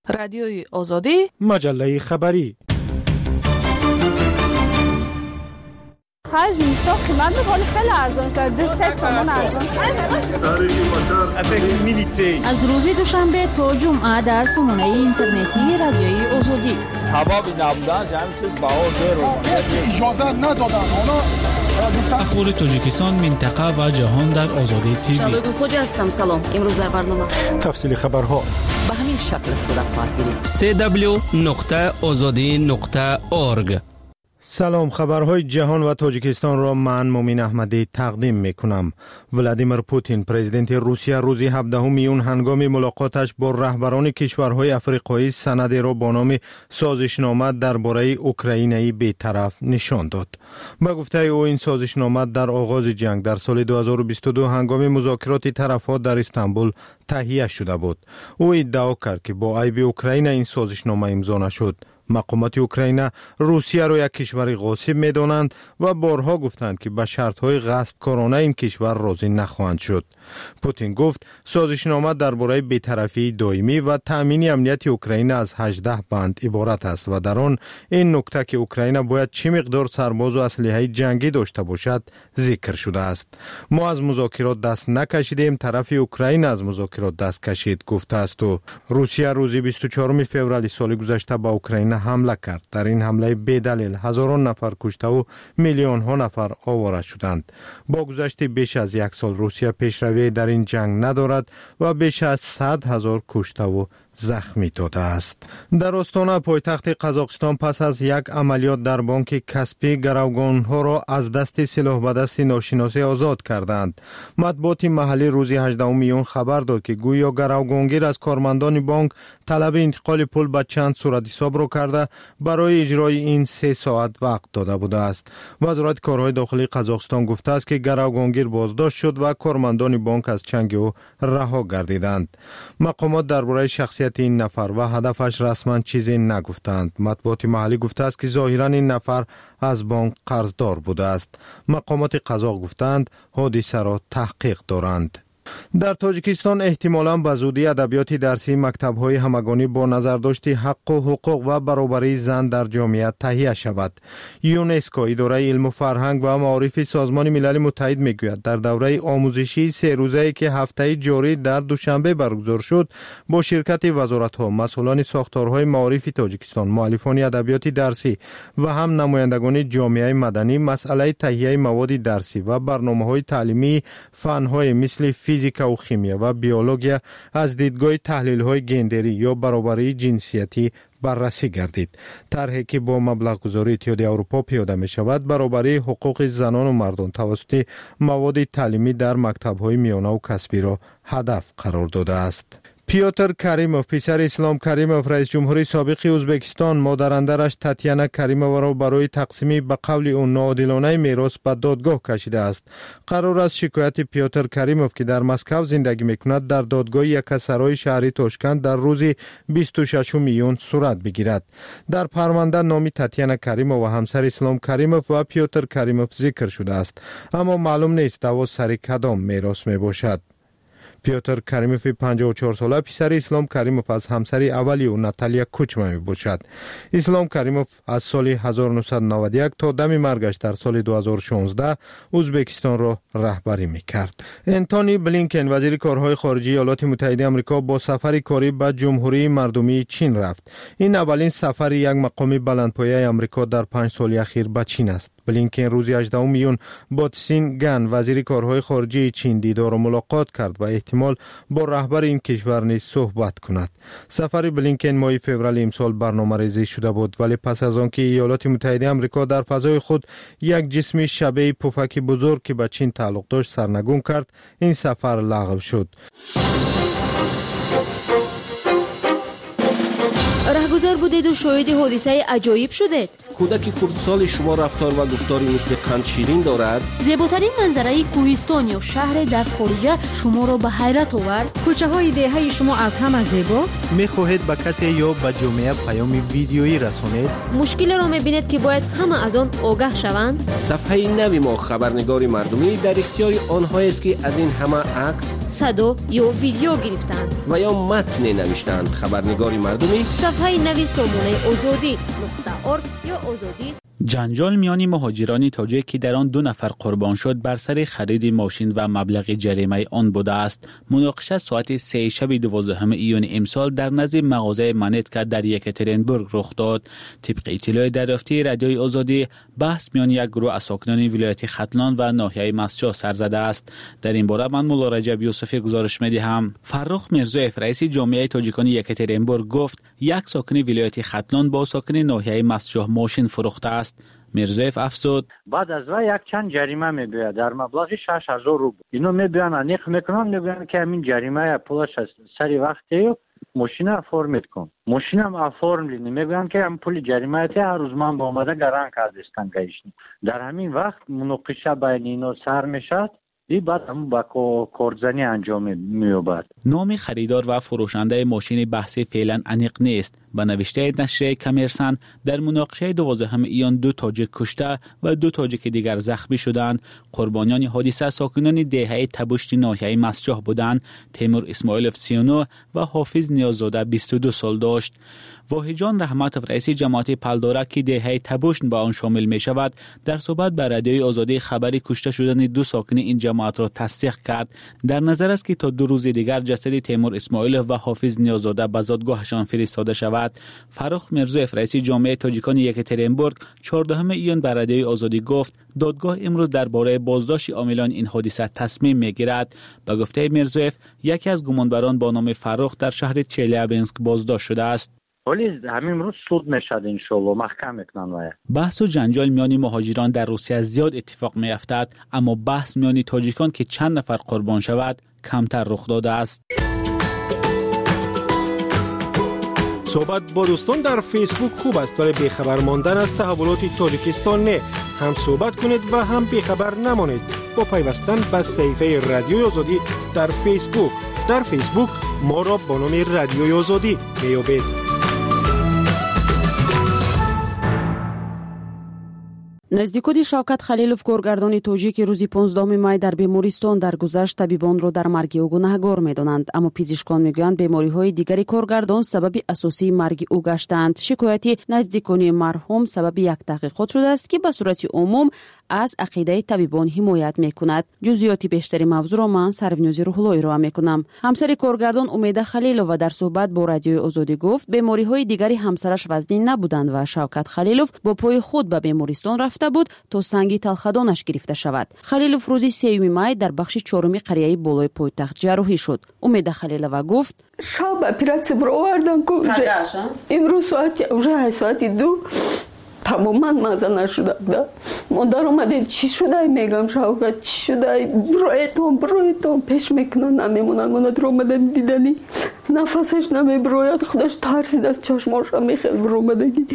رادیوی آزادی، مجله خبری. خرج اینستا قیمت حالی خیلی ارزان شده، 3 تومان ارزان شده. از روز دوشنبه تا جمعه در سامانه اینترنتی رادیوی آزادی. سبب نبودن همین چیز بهار اجازه ندادن. اخبار تاجیکستان، منطقه و جهان در آزادی تیوی. شادو خوجا هستم. سلام. امروز در برنامه تفصیل خبرها به همین شکل صورت خواهد گرفت. www.azadi.org. سلام، خبرهای جهان و تاجیکستان را من مومین احمدی تقدیم میکنم. ولادیمیر پوتین پرزیدنت روسیه روز 17 میون هنگام ملاقاتش با رهبران کشورهای افریقایی سندی را با نام سازشنامه درباره اوکراینی بی‌طرف نشان داد. با گفته او این سازشنامه در آغاز جنگ در سال 2022 هنگام مذاکرات طرفها در استانبول تهیه شده بود. او ادعا کرد که با عیب اوکراین این سازشنامه امضا نشد. مقامات اوکراین روسیه را یک کشور غاصب می‌دانند و بارها گفتند که به شرط‌های غصبکارانه این کشور راضی نخواهند شد. پوتین گفت سازشنامه درباره بی‌طرفی دائمی و تأمین امنیت اوکراین از 18 بند عبارت است و در آن این نکته که اوکراین باید چه مقدار سرباز و اسلحه جنگی داشته باشد ذکر شده است. ما از مذاکرات دست نکشیدیم، طرف اوکراین از مذاکرات دست کشید، گفته است. و روسیه روز 24 فوریه سال گذشته به اوکراین حمله کرد. در این حمله بی‌دلیل هزاران نفر کشته و میلیون ها نفر آواره شدند. با گذشت بیش از یک سال روسیه پیشروی در این جنگ ندارد و بیش از 100,000 کشته و زخمی داده است. در استان پایتخت قزاقستان پس از یک عملیات در بانک کسپی گروگانها را از دست سلاح به دست ناشناسی آزاد کردند. مطبوعات محلی روز 18 میون خبر داد که گویا گروگانگیر از کارمندان بانک طلب انتقال پول به چند صورت حساب را کرده برای اجرای این 3 ساعت وقت داده بوده است. وزارت کارهای داخلی قزاقستان گفته است که گروگانگیر بازداشت شد و کارمندان بانک از چنگ او رها گردیدند. مقامات درباره شخصیت این نفر و هدفش رسما چیزی نگفتند. مطبوعات محلی گفته است که ظاهرا این نفر از بانک قرضدار بوده است. مقامات قزاق گفتند حادثه را تحقیق دارند. در تاجیکستان احتمالاً به زودی ادبیات درسی مکتب‌های همگانی با نظرداشت حق و حقوق و برابری زن در جامعه تهیه شود. یونسکو، اداره علم و فرهنگ و معارف سازمان ملل متحد میگوید در دوره آموزشی 3 روزه‌ای که هفته جاری در دوشنبه برگزار شد با شرکت وزارت‌ها، مسئولان ساختارهای معارف تاجیکستان، مؤلفان ادبیات درسی و هم نمایندگان جامعه مدنی، مسئله تهیه مواد درسی و برنامه‌های تعلیمی فن‌های مثل فیزیک و شیمی و بیولوژی از دیدگاه تحلیل‌های گندری یا برابری جنسیتی بررسی گردید. طرحی که با مبلغ گذاری اتحادیه اروپا پیاده می شود برابری حقوق زنان و مردان توسط مواد تعلیمی در مکتب‌های میانه و کسبی را هدف قرار داده است. پیوتر کریموف، پسر اسلام کریموف، رئیس جمهوری سابق ازبکستان، مادراندرش تاتیانا کریمووا را برای تقسیم به قول او ناعادلانه میراث به دادگاه کشیده است. قرار است شکایت پیوتر کریموف که در مسکو زندگی میکند در دادگاه یکسرای شهری تاشکند در روز 26 میون صورت بگیرد. در پرونده نام تاتیانا کریمووا، همسر اسلام کریموف و پیوتر کریموف ذکر شده است، اما معلوم نیست دعوا سر کدام میراث می باشد. پیوتر کریموف 54 ساله پسر اسلام کریموف از همسر اولی او ناتالیا کوچما می باشد. اسلام کریموف از سال 1991 تا دم مرگش در سال 2016 ازبکستان را رهبری می کرد. انتونی بلینکن، وزیر کارهای خارجه ایالات متحده آمریکا، با سفر کاری به جمهوری مردمی چین رفت. این اولین سفر یک مقام بلندپایه آمریکا در 5 سال اخیر به چین است. بلینکن روز 18 میون با تسین گن، وزیر کارهای خارجه چین، دیدار و ملاقات کرد و احتمال با رهبر این کشور نیز صحبت کند. سفر بلینکن ماه فوریه امسال برنامه‌ریزی شده بود، ولی پس از آنکه ایالات متحده آمریکا در فضای خود یک جسم شبیه پفک بزرگ که به چین تعلق داشت سرنگون کرد، این سفر لغو شد. رهگذر بودید و شاهد حادثه عجایب شدید. کودک خردسال شما رفتار و گفتاری مثل قند شیرین دارد. زیباترین منظره کوهستان یا شهر در خارج شما را به حیرت آورد. کوچه های دهه شما از همه زیباست. میخواهید به کسی یا به جامعه پیام ویدیویی رسانید؟ مشکل را میبینید که باید همه از آن آگاه شوند. صفحه نوی ما خبرنگار مردمی در اختیار آنهایی است که از این همه عکس، صدا یا ویدیو گرفتند و یا متن نوشتند. خبرنگار مردمی صفحه نوی سامانه آزادی.org یا آزادی. جنجال میان مهاجران تاجیک که در آن 2 نفر قربان شد بر سر خرید ماشین و مبلغ جریمه آن بوده است. مناقشه ساعت 3 شب 12 ایون امسال در نزد مغازه منیتکا در یکاترینبورگ رخ داد. طبق اطلاع دریافتی رادیوی آزادی، بحث میان یک گروه از ساکنان ولایت ختلان و ناحیه مسجد سر زده است. در این باره من مولا رجب یوسفی گزارش می‌دهم. فرخ میرزایف رئیس جامعه تاجیکان یکاترینبورگ گفت یک ساکن ولایت ختلان با ساکن ناحیه مسجد ماشین فروخته است. میرزایف افزود بعد از و یک چند جریمه میگوید در مبلغ 6000 روبل. اینو میگوین انیق میکنن، میگوین که همین جریمه پولش سری وقتی ماشین فرمت کن. ماشین هم فرملی میگوین که هم پول جریمه تی هر روز من با اومده گران کردستن گیشن. در همین وقت مناقشه بین اینا سر میشد. دی بعد هم با کارزنی انجام می‌یابد. نام خریدار و فروشنده ماشین بحثی فعلا انیق نیست. به نوشته نشریه کمرسن در مناقشه 12 ایون 2 تاجیک کشته و 2 تاجیک دیگر زخمی شدند. قربانیان حادثه ساکنان دهه تبشت ناحیه مسجح بودند. تیمور اسماعیلوف 39 و حافظ نیاززاده 22 سال داشت. واحجان رحمتوف رئیس جماعت پلداره که دهه تبشت به آن شامل می شود در صحبت به رادیوی آزادی خبری کشته شدن 2 ساکن این جماعت را تصدیق کرد. در نظر است که تا 2 روز دیگر جسد تیمور اسماعیلوف و حافظ نیاززاده به زادگاهشان فرستاده شود. فرخ میرزایف رئیس جامعه تاجیکان یکاترینبورگ 14 ایون به رادیوی آزادی گفت دادگاه امروز درباره بازداشت عاملان این حادثه تصمیم میگیرد. به گفته میرزایف یکی از گمانبران با نام فرخ در شهر چلیابینسک بازداشت شده است. ولی همین روز سود میشد انشالله محکم میکنن. بحث و جنجال میان مهاجران در روسیه زیاد اتفاق میافتد، اما بحث میان تاجیکان که چند نفر قربان شود کمتر رخ داده است. صحبت با دوستان در فیسبوک خوب است، ولی بیخبر ماندن از تحولات تاجیکستان نه. هم صحبت کنید و هم بیخبر نمانید با پیوستن به صفحه رادیوی آزادی در فیسبوک. در فیسبوک ما را با نام رادیوی آزادی میابید. نزدیکود شوکت خلیلوف کارگردان تاجیک روزی 15 می در بیمارستان درگذشت طبیبان را در مرگ او گناهکار می‌دانند، اما پزشکان میگویند بیماری‌های دیگری کارگردان سبب اساسی مرگ او گشتند. شکایتی نزدیکان مرحوم سبب یک تحقیقات شده است که به صورت عموم از عقیده طبیبان حمایت می‌کند. جزئیات بیشتری موضوع را من سرونیازی روح‌اللهی را می‌کنم. همسر کارگردان امید خلیلوف در صحبت با رادیوی آزادی گفت بیماری‌های دیگری همسرش وزنی نبودند و شوکت خلیلوف با پای خود به بیمارستان رفته بود تا سنگی تلخدانش گرفته شود. خلیلوف روزی 3 می در بخش 4 قریه بالای پایتخت جراحی شد. امید خلیلوف گفت شب اپراسیون رو آوردن که امروز ساعت 2 تماما مزه نشده. ما در اومدیم چی شده میگم شوکت چی شده برایتون پیش میکنن نمیمونن. ما در اومدیم دیدنی نفسش نمیبراید، خودش ترسید از چشماش میخواد برومدگی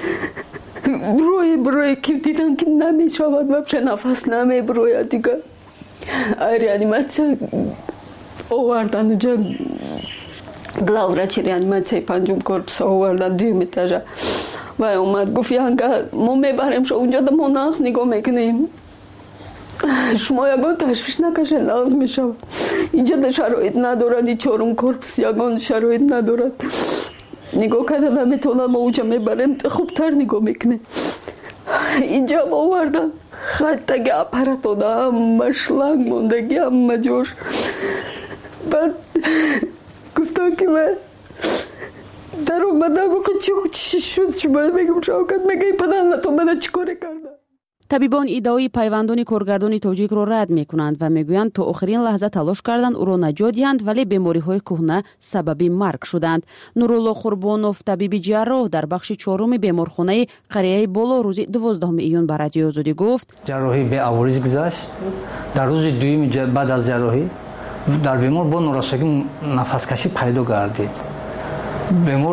بروی که دیدن که نمیشود و نفس نمیبراید دیگه. ریانیماسیون آوردن جا گلاورچی ریانیماسیون 5 کورپس آوردن 2 ایتاژه و اومد گفت یانگا ما میبریم شو اونجا ما نقص نگاه میکنیم، شما یگان تشویش نکشید نقص میشه. اینجا در شرایط ندارد، 4 کورپس یگان شرایط ندارد. نگاه کردن نمیتونن ما اونجا میبریم خوبتر نگاه میکنه. اینجا ما آوردن خطگی اپرات داده هم شلنگ موندگی هم مجوش. بعد گفتم که من در اومده بخون چی شد شما بگم شوکت میگه پدر تو من چی کاره کردن. طبیبان ادعای پیوندان کارگردان تاجیک را رد میکنند و میگویند تا آخرین لحظه تلاش کردند او را نجات دهند، ولی بیماری‌های کهنه سبب مرگ شدند. نورالله قربانوف طبیب جراح در بخش 4 بیمارخانه قریه بالا روز 12 ایون به رادیوی آزادی گفت جراحی به عوارض گذشت. در روز دوم بعد از جراحی در بیمار با نوراسگی نفس کشی پیدا گردید. بیمار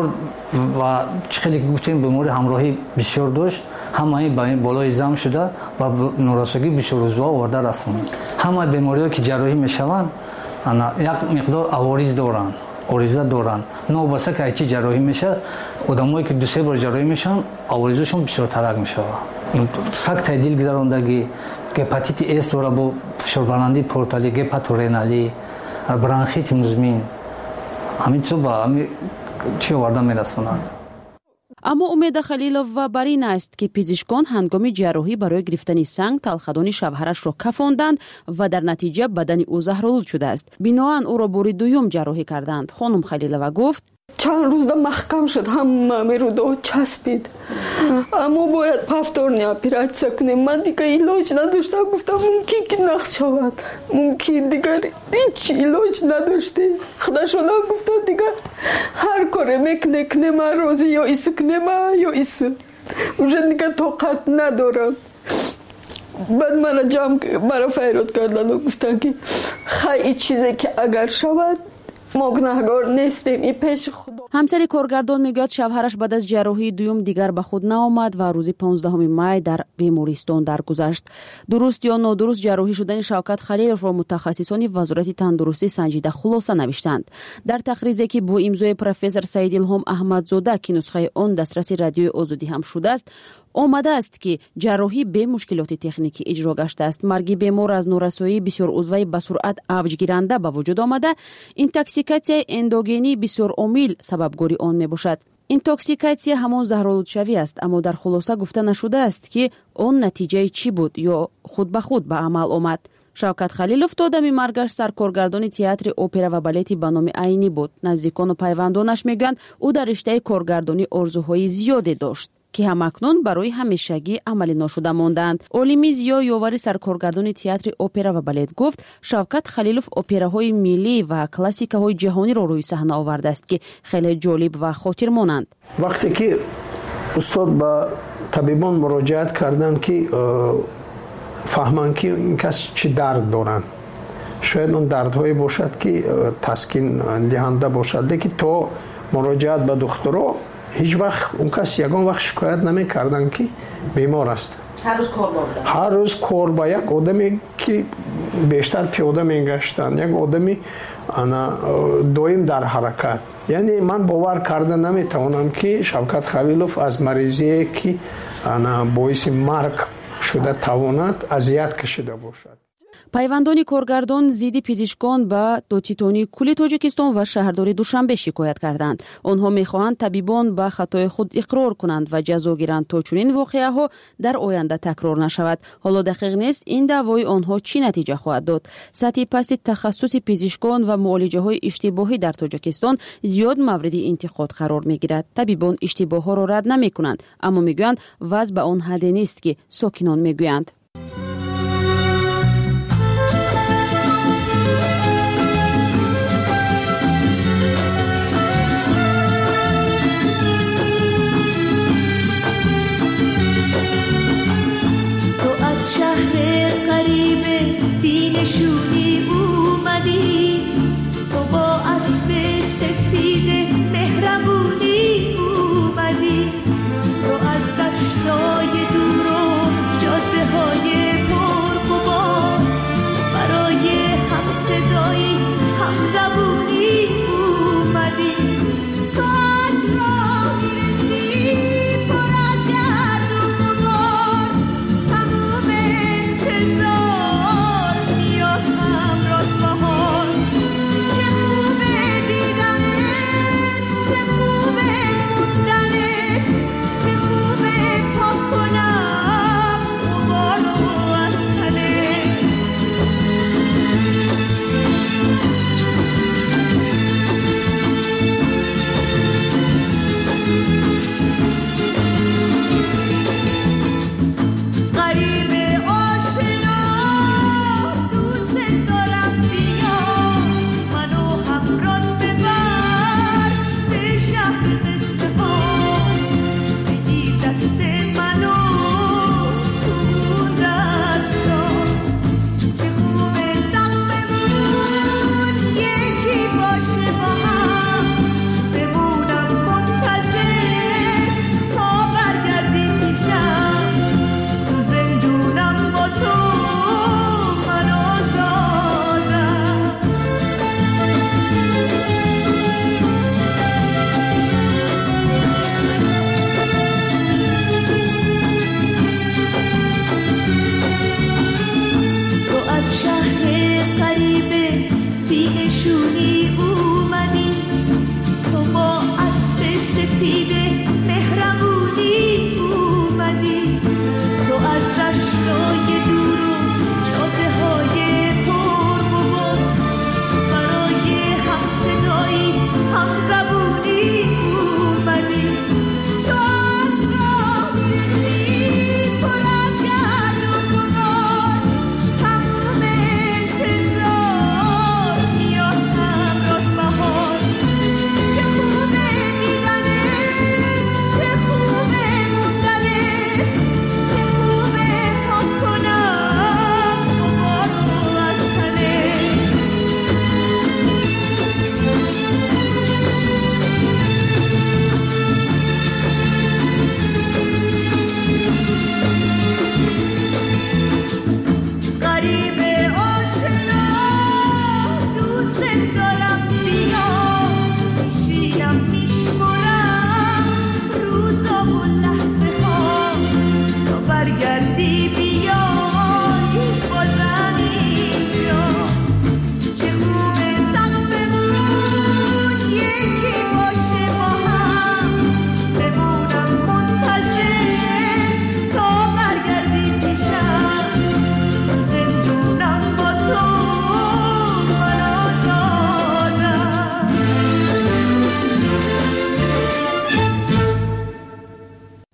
و خیلی گفتیم بیماری همراهی بسیار داشت، همه بالای زم شده و نوراسگی 20 روزه آورده رسوند. همه بیماری‌ها که جراحی میشوند یک مقدار عوارض دارند، عریضه دارند. نوبسته که چی جراحی میشه، آدمایی که 2-3 بار جراحی میشن عوارضشون بسیار ترک میشه. سکته دل گذراندگی، هپاتیت اس داره با فشاربلندی پورتالی، هپاتورینالی، برانخیت مزمن، همین چیزا با همین چی آورده میرسونند. اما امید خلیلووا بر این است که پزشکان هنگام جراحی برای گرفتن سنگ تلخدان شوهرش را کفاندند و در نتیجه بدن او زهرآلود شده است. بنابراین او را بار دوم جراحی کردند. خانم خلیلووا گفت چند روز محکم شد، همه رو چسبید، اما باید پفتورنی اپراتسیا کنیم. من دیگه علاج نداشتم، گفتم ممکن که نقص شود، ممکن دیگر هیچ علاج نداشته. خداشونا گفت دیگه هر کاری میکنه کنه، من روزی یا ایسو کنه من یا ایسو اونجا دیگه طاقت ندارم. بعد مرا فیراد کردن و گفتن که خیلی چیزی که اگر شود ما گناهگار نیستیم، این پیش خدا. همسر کارگردان میگوید شوهرش بعد از جراحی دوم دیگر به خود نآمد و روز 15 می در بیمارستان درگذشت. درست یا نادرست جراحی شدن شوکت خلیلوف را متخصصان وزارت تندرستی سنجیده خلاصه نوشتند. در تقریری که با امضای پروفسور سعید الهام احمدزاده که نسخه آن دسترسی رادیوی آزادی هم شده است، آمده است که جراحی به مشکلات تکنیکی اجرا گشته است. مرگ بیمار از نورسایی بسیار عضوی به سرعت اوج گیرنده به وجود آمده. اینتوکسیکاسیون اندوگنی بسیار عامل سببگوری آن می باشد. اینتوکسیکاسیون همان زهرآلودشوی است، اما در خلاصه گفته نشده است که آن نتیجه چی بود یا خود به خود به عمل آمد. شوکت خلیلوف تا دم مرگش سرکارگردان تئاتر اپرا و بالت به نام عینی بود. نزدیکان و پیوندانش میگویند او در رشته کارگردانی آرزوهای زیادی داشت که همکنون برای همیشگی عملی نشده ماندند. عالمی زیا یاوری سرکارگردان تئاتر اپرا و بالت گفت شوکت خلیلوف اپراهای ملی و کلاسیک‌های جهانی را روی صحنه آورده است که خیلی جالب و خاطرمانند. وقتی که استاد با طبیبان مراجعت کردند که فهمند که این کس چه درد دارند، شاید اون دردهایی باشد که تسکین دهنده باشد، لیکن تو مراجعت به دکترها هیچ وقت اون کس یگان وقت شکایت نمی کردن که بیمار است. هر روز کار با یک آدمی که بیشتر پیاده می گشتن، یک آدمی دویم در حرکت. یعنی من باور کرده نمی توانم که شوکت خلیلوف از مریضی که باعث مرگ شده تواند اذیت کشیده باشد. پیوندان کارگردان ضد پزشکان به دوتیتونی کل تاجیکستان و شهرداری دوشنبه شکایت کردند. آنها میخواهند طبیبان به خطای خود اقرار کنند و جزا گیرند تا چنین واقعه ها در آینده تکرار نشود. حالا دقیق نیست این دعوای آنها چی نتیجه خواهد داد. سطح پست تخصص پزشکان و معالجه های اشتباهی در تاجیکستان زیاد مورد انتقاد قرار میگیرد. طبیبان اشتباه ها را رد نمی کنند، اما میگویند وضع به آن حد نیست که ساکنان میگویند. نشونی اومدی تو با اسب سفید مهربونی اومدی تو از دشتای دور و جاده های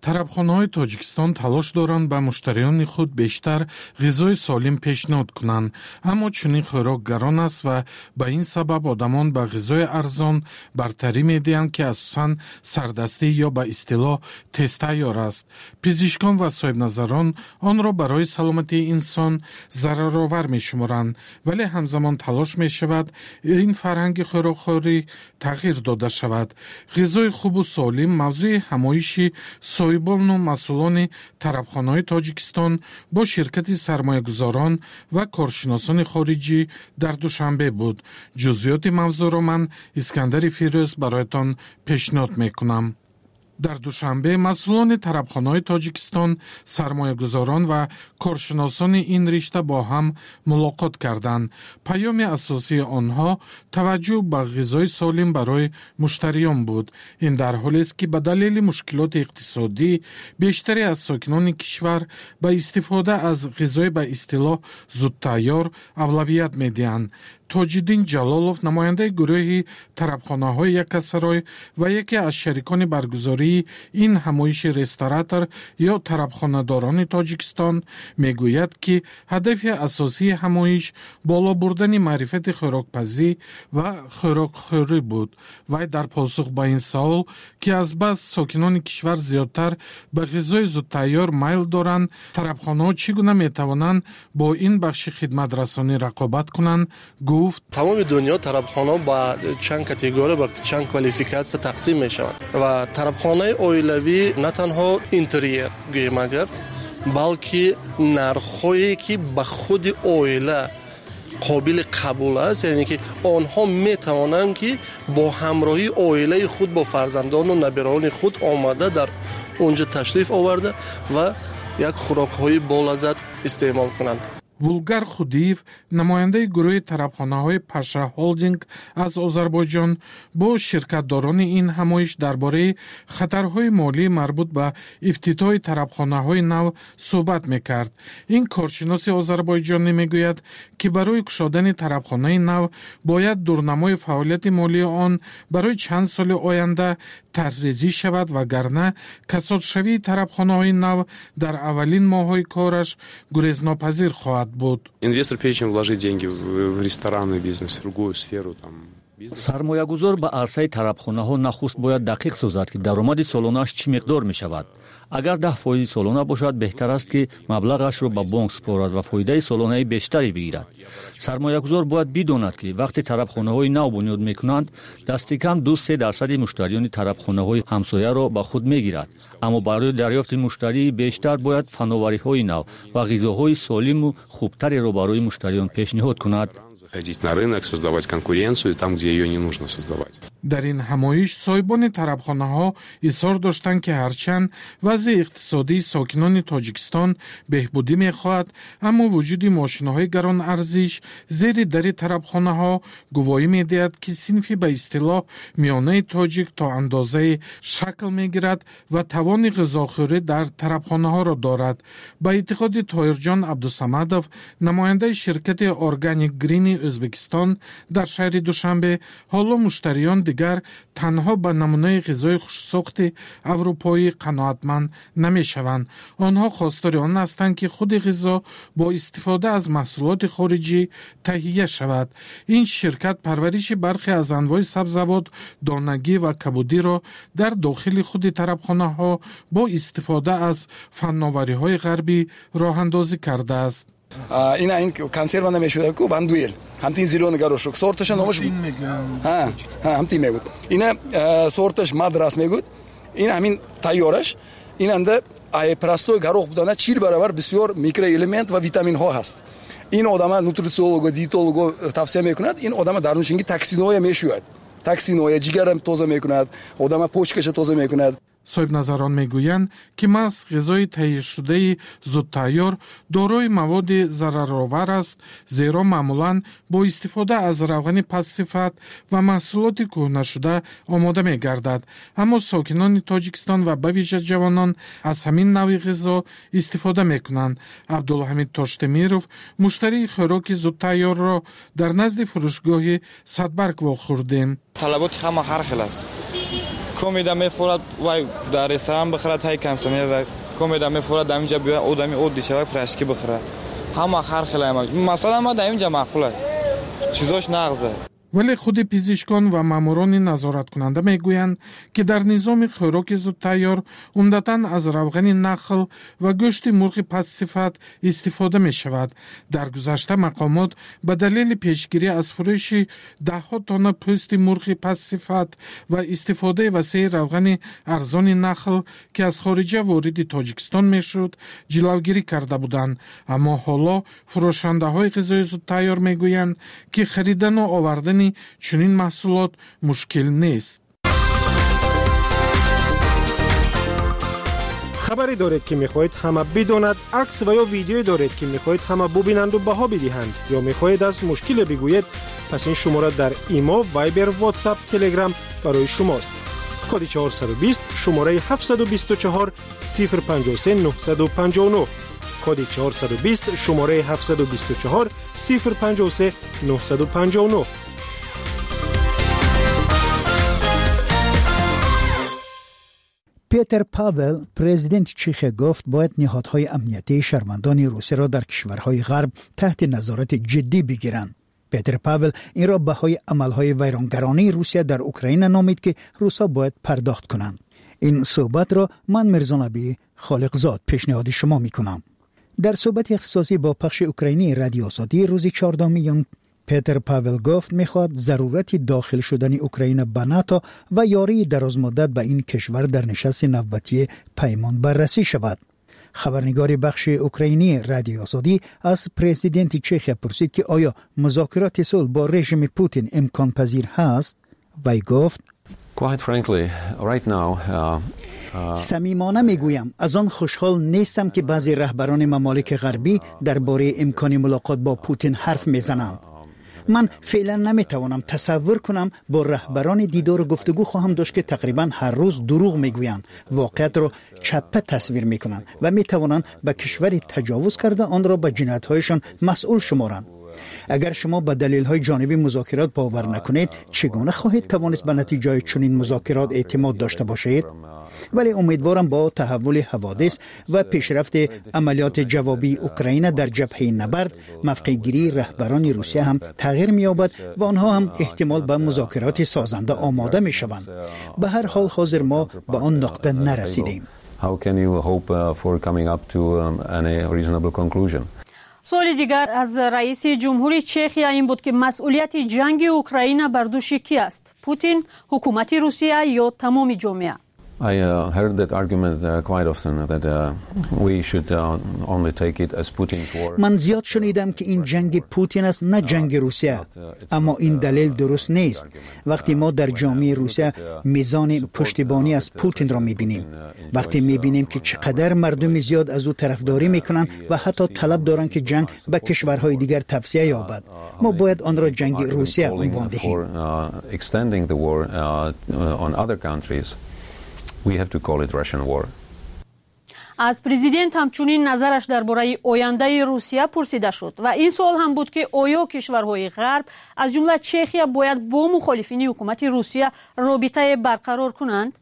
тарабхонаҳои тоҷикистон талош доранд ба муштариёни худ бештар ғизои солим пешниҳод кунанд, аммо чунин хӯрок гарон аст ва ба ин сабаб одамон ба ғизои арзон бартарӣ медиҳанд, ки асосан сардастӣ ё ба истилоҳ тезтайёр аст. пизишкон ва соҳибназарон онро барои саломатии инсон зараровар мешуморанд, вале ҳамзамон талош мешавад ин фарҳанги хӯрокхӯрӣ тағйир дода шавад. ғизои хубу солим мавзӯи ҳамоиши соҳибону масъулони тарабхонаҳои тоҷикистон бо ширкати сармоягузорон ва коршиносони хориҷӣ дар душанбе буд. ҷузъиёти мавзӯъро ман Искандари Фирӯз бароятон пешниҳод мекунам. дар душанбе масъулони тарабхонаҳои тоҷикистон, сармоягузорон ва коршиносони ин ришта бо ҳам мулоқот карданд. паёми асосии онҳо таваҷҷӯҳ ба ғизои солим барои муштариён буд. ин дар ҳолест, ки ба далели мушкилоти иқтисодӣ бештаре аз сокинони кишвар ба истифода аз ғизои ба истилоҳ зудтайёр авлавият медиҳанд. тоҷиддин ҷалолов, намояндаи гурӯҳи тарабхонаҳои Якасарой ва яке аз шарикони баргузории ин ҳамоиши ресторатор ё тарабхонадорони Тоҷикистон, мегӯяд, ки ҳадафи асосии ҳамоиш боло бурдани маърифати хӯрокпазӣ ва хӯрокхӯрӣ буд. вай дар посух ба ин савол, ки азбас сокинони кишвар зиёдтар ба ғизои зудтайёр майл доранд, тарабхонаҳо чӣ гуна метавонанд бо ин бахши хидматрасонӣ рақобат кунанд, тамоми дунё тарабхона ба чанд категория ба чанд квалификатсия тақсим мешавад ва тарабхонаи оилавӣ на танҳо интерьер гӯем агар, балки нархҳое ки ба худи оила қобили қабул аст, яъне ки онҳо метавонанд ки бо ҳамроҳии оилаи худ, бо фарзандону набираони худ омада дар онҷа ташриф оварда ва як хӯрокҳои болаззат истеъмол кунанд. Вулгар Худиев, намояндаи гурӯҳи тарабхонаҳои Паша Холдинг аз Озарбойҷон, бо ширкатдорони ин ҳамоиш дар бораи хатарҳои молӣ марбут ба ифтитоҳи тарабхонаҳои нав суҳбат мекард. Ин коршиноси озарбойҷонӣ мегӯяд, ки барои кушодани тарабхонаи нав бояд дурнамои фаъолияти молии он барои чанд соли оянда тарҳрезӣ шавад, вагарна касодшавии тарабхонаҳои нав дар аввалин моҳҳои кораш гурезнопазир хоҳад буд. Инвестор, прежде чем вложить деньги в ресторанный бизнес, в другую сферу, там, сармоягузор ба арсаи тарабхонаҳо нахуст бояд дақиқ созад, ки даромади солонааш чӣ миқдор мешавад. агар 10% солона бошад, беҳтар аст, ки маблағашро ба бонк спорад ва фоидаи солонаи бештаре бигирад. сармоягузор бояд бидонад, ки вақте тарабхонаҳои нав бунёд мекунанд, дасти кам 2-3% муштариёни тарабхонаҳои ҳамсояро ба худ мегирад. аммо барои дарёфти муштарии бештар бояд фановариҳои нав ва ғизоҳои солиму хубтареро барои муштариён пешниҳод кунад. Ходить на рынок, создавать конкуренцию там, где ее не нужно создавать. дар ин ҳамоиш соҳибони тарабхонаҳо изҳор доштанд, ки ҳарчанд вазъи иқтисодии сокинони Тоҷикистон беҳбудӣ мехоҳад, аммо вуҷуди мошинаҳои гаронарзиш зери дари тарабхонаҳо гувоҳӣ медиҳад, ки синфи ба истилоҳ миёнаи тоҷик то андозае шакл мегирад ва тавони ғизохӯрӣ дар тарабхонаҳоро дорад. ба эътиқоди Тоҳирҷон Абдусамадов, намояндаи ширкати Organic Green O'zbekiston дар шаҳри Душанбе, ҳоло муштариён дигар танҳо ба намунаи ғизои хушсохти аврупоӣ қаноатманд намешаванд. онҳо хостори он ҳастанд, ки худи ғизо бо истифода аз маҳсулоти хориҷӣ таҳия шавад. ин ширкат парвариши бархе аз анвои сабзавот, донагӣ ва кабудиро дар дохили худи тарабхонаҳо бо истифода аз фанновариҳои ғарбӣ роҳандозӣ кардааст. این کنسرو نمیشود کو بندویل همین زیلون گروشک سورتش نموش همین میگود اینا سورتش مدرس میگود این همین تیارش این انده ای پرستو گروخ بودن 4 برابر بسیار میکرو المنت و ویتامین ها هست این آدم نوتریسیولوگ و دیتولوگ توصیه میکند این آدم درونشینگی تاکسینویا میشود تاکسینویا جگرم توزه میکند آدم پوچکش توزه میکند. соҳибназарон мегӯянд, ки маҳз ғизои таҳиёшудаи зудтайёр дорои маводи зараровар аст, зеро маъмулан бо истифода аз равғани пастсифат ва маҳсулоти кӯҳнашуда омода мегардад. аммо сокинони Тоҷикистон ва ба виҷа ҷавонон аз ҳамин навъи ғизо истифода мекунанд. Абдулҳамид Тоштемиров муштарии хӯроки зудтайёрро дар назди фурӯшгоҳи Садбарг вохӯрдем. талаботи ҳама ҳар хел аст. کومیدا میفورد وای در رستوران بخره تای کنسل میره کومیدا میفورد در اینجا بیا آدمی عادی شوی پرشکی بخره همه هر خیلی مثلا ما در اینجا معقوله چیزاش نغزه. ولی خود پزشکان و ماموران نظارت کننده میگویند که در نظام خوراک زودتیار عمدتاً از روغن نخل و گوشت مرغ پست صفت استفاده می شود. در گذشته مقامات به دلیل پیشگیری از فروش 10 تن پوست مرغ پست صفت و استفاده وسیع روغن ارزان نخل که از خارج وارد تاجیکستان می شد جلوگیری کرده بودند. اما حالا فروشنده های غذای زودتیار میگویند که خریدن و آوردن چنین محصولات مشکل نیست. خبری دارید که میخواهید همه بداند، عکس و یا ویدیویی دارید که میخواهید همه ببینند و بها بدهند یا میخواهید از مشکل بگویید، پس این شماره در ایما، وایبر، واتساپ، تلگرام برای شماست. کد 420 شماره 724 053 959 کد 420 شماره 724 053 959. پیتر پاول پرزیدنت چیخ گفت باید نهادهای امنیتی شهروندان روسیه را در کشورهای غرب تحت نظارت جدی بگیرند. پیتر پاول این را بهای عملهای ویرانگرانه روسیه در اوکراین نامید که روسا باید پرداخت کنند. این صحبت را من مرزانبی خالقزاد پیشنهاد شما می کنم. در صحبت اختصاصی با پخش اوکراینی رادیو آزادی روز 14 میان پیتر پاول گفت میخواد ضرورت داخل شدن اوکراین به ناتو و یاری درازمدت به این کشور در نشست نوبتی پیمان بررسی شود. خبرنگار بخش اوکراینی رادیو آزادی از پرزیدنت چخ پرسید که آیا مذاکرات صلح با رژیم پوتین امکان پذیر هست؟ وی گفت Quite frankly, right now, صمیمانه میگویم از آن خوشحال نیستم که بعضی رهبران ممالک غربی درباره امکان ملاقات با پوتین حرف میزنند. من فعلا نمیتوانم تصور کنم با رهبران دیدار و گفتگو خواهم داشت که تقریبا هر روز دروغ میگویند، واقعیت را چپه تصویر میکنند و میتوانند به کشوری تجاوز کرده آن را به جنایت‌هایشان مسئول شمارند. اگر شما به دلیل‌های جانبی مذاکرات باور نکنید، چگونه خواهید توانست به نتیجه چنین مذاکرات اعتماد داشته باشید؟ ولی امیدوارم با تحول حوادث و پیشرفت عملیات جوابی اوکراین در جبهه نبرد، موقع‌گیری رهبران روسیه هم تغییر می‌یابد و آنها هم احتمال به مذاکرات سازنده آماده می‌شوند. به هر حال حاضر ما به آن نقطه نرسیدیم. How can you hope for coming up to any reasonable conclusion? سوال دیگر از رئیس جمهوری چخیا این بود که مسئولیت جنگ اوکراین بر دوش کی است؟ پوتین، حکومت روسیه یا تمام جامعه؟ I heard that argument quite often that we should only take it as Putin's war. من زیاد شنیدم که این جنگ پوتین است نه جنگ روسیه، اما این دلیل درست نیست. وقتی ما در جامعه روسیه میزان پشتیبانی از پوتین را میبینیم، وقتی میبینیم که چقدر مردم زیاد از او طرفداری میکنند و حتی طلب دارند که جنگ به کشورهای دیگر توسعه یابد، ما باید آن را جنگ روسیه عنوان دهیم. Extending the war on other countries. We have to call it Russian war. از پرزیدنت همچنین نظرش درباره آینده روسیه پرسیده شد و این سوال هم بود که آیا کشورهای غرب از جمله چخیا باید با مخالفین حکومت روسیه رابطه برقرار کنند؟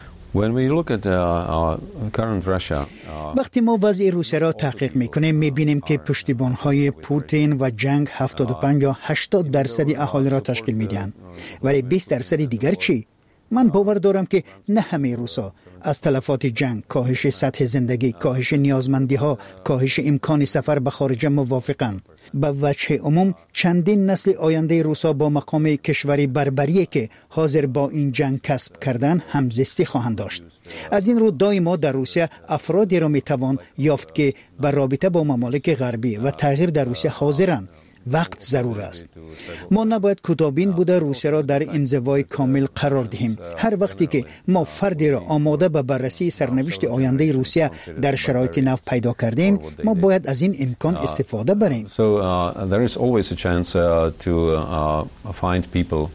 وقتی ما وضع روسیه را تحقیق میکنیم میبینیم که پشتیبانهای پوتین و جنگ 75 یا 80% اهالی را تشکیل میدهند. ولی 20% دیگر چی؟ من باور دارم که نه همه روسا از تلفات جنگ، کاهش سطح زندگی، کاهش نیازمندی ها، کاهش امکان سفر به خارج موافقند. به وجه عموم چندین نسل آینده روسا با مقام کشوری بربری که حاضر با این جنگ کسب کردن همزیستی خواهند داشت. از این رو دائما در روسیه افرادی را میتوان یافت که به رابطه با ممالک غربی و تغییر در روسیه حاضرند. وقت ضرور است. ما نباید کوتاه‌بین بوده روسیه را در انزوای کامل قرار دهیم. هر وقتی که ما فردی را آماده به بررسی سرنوشت آینده روسیه در شرایط نو پیدا کردیم، ما باید از این امکان استفاده بریم. So there is always a chance to find people.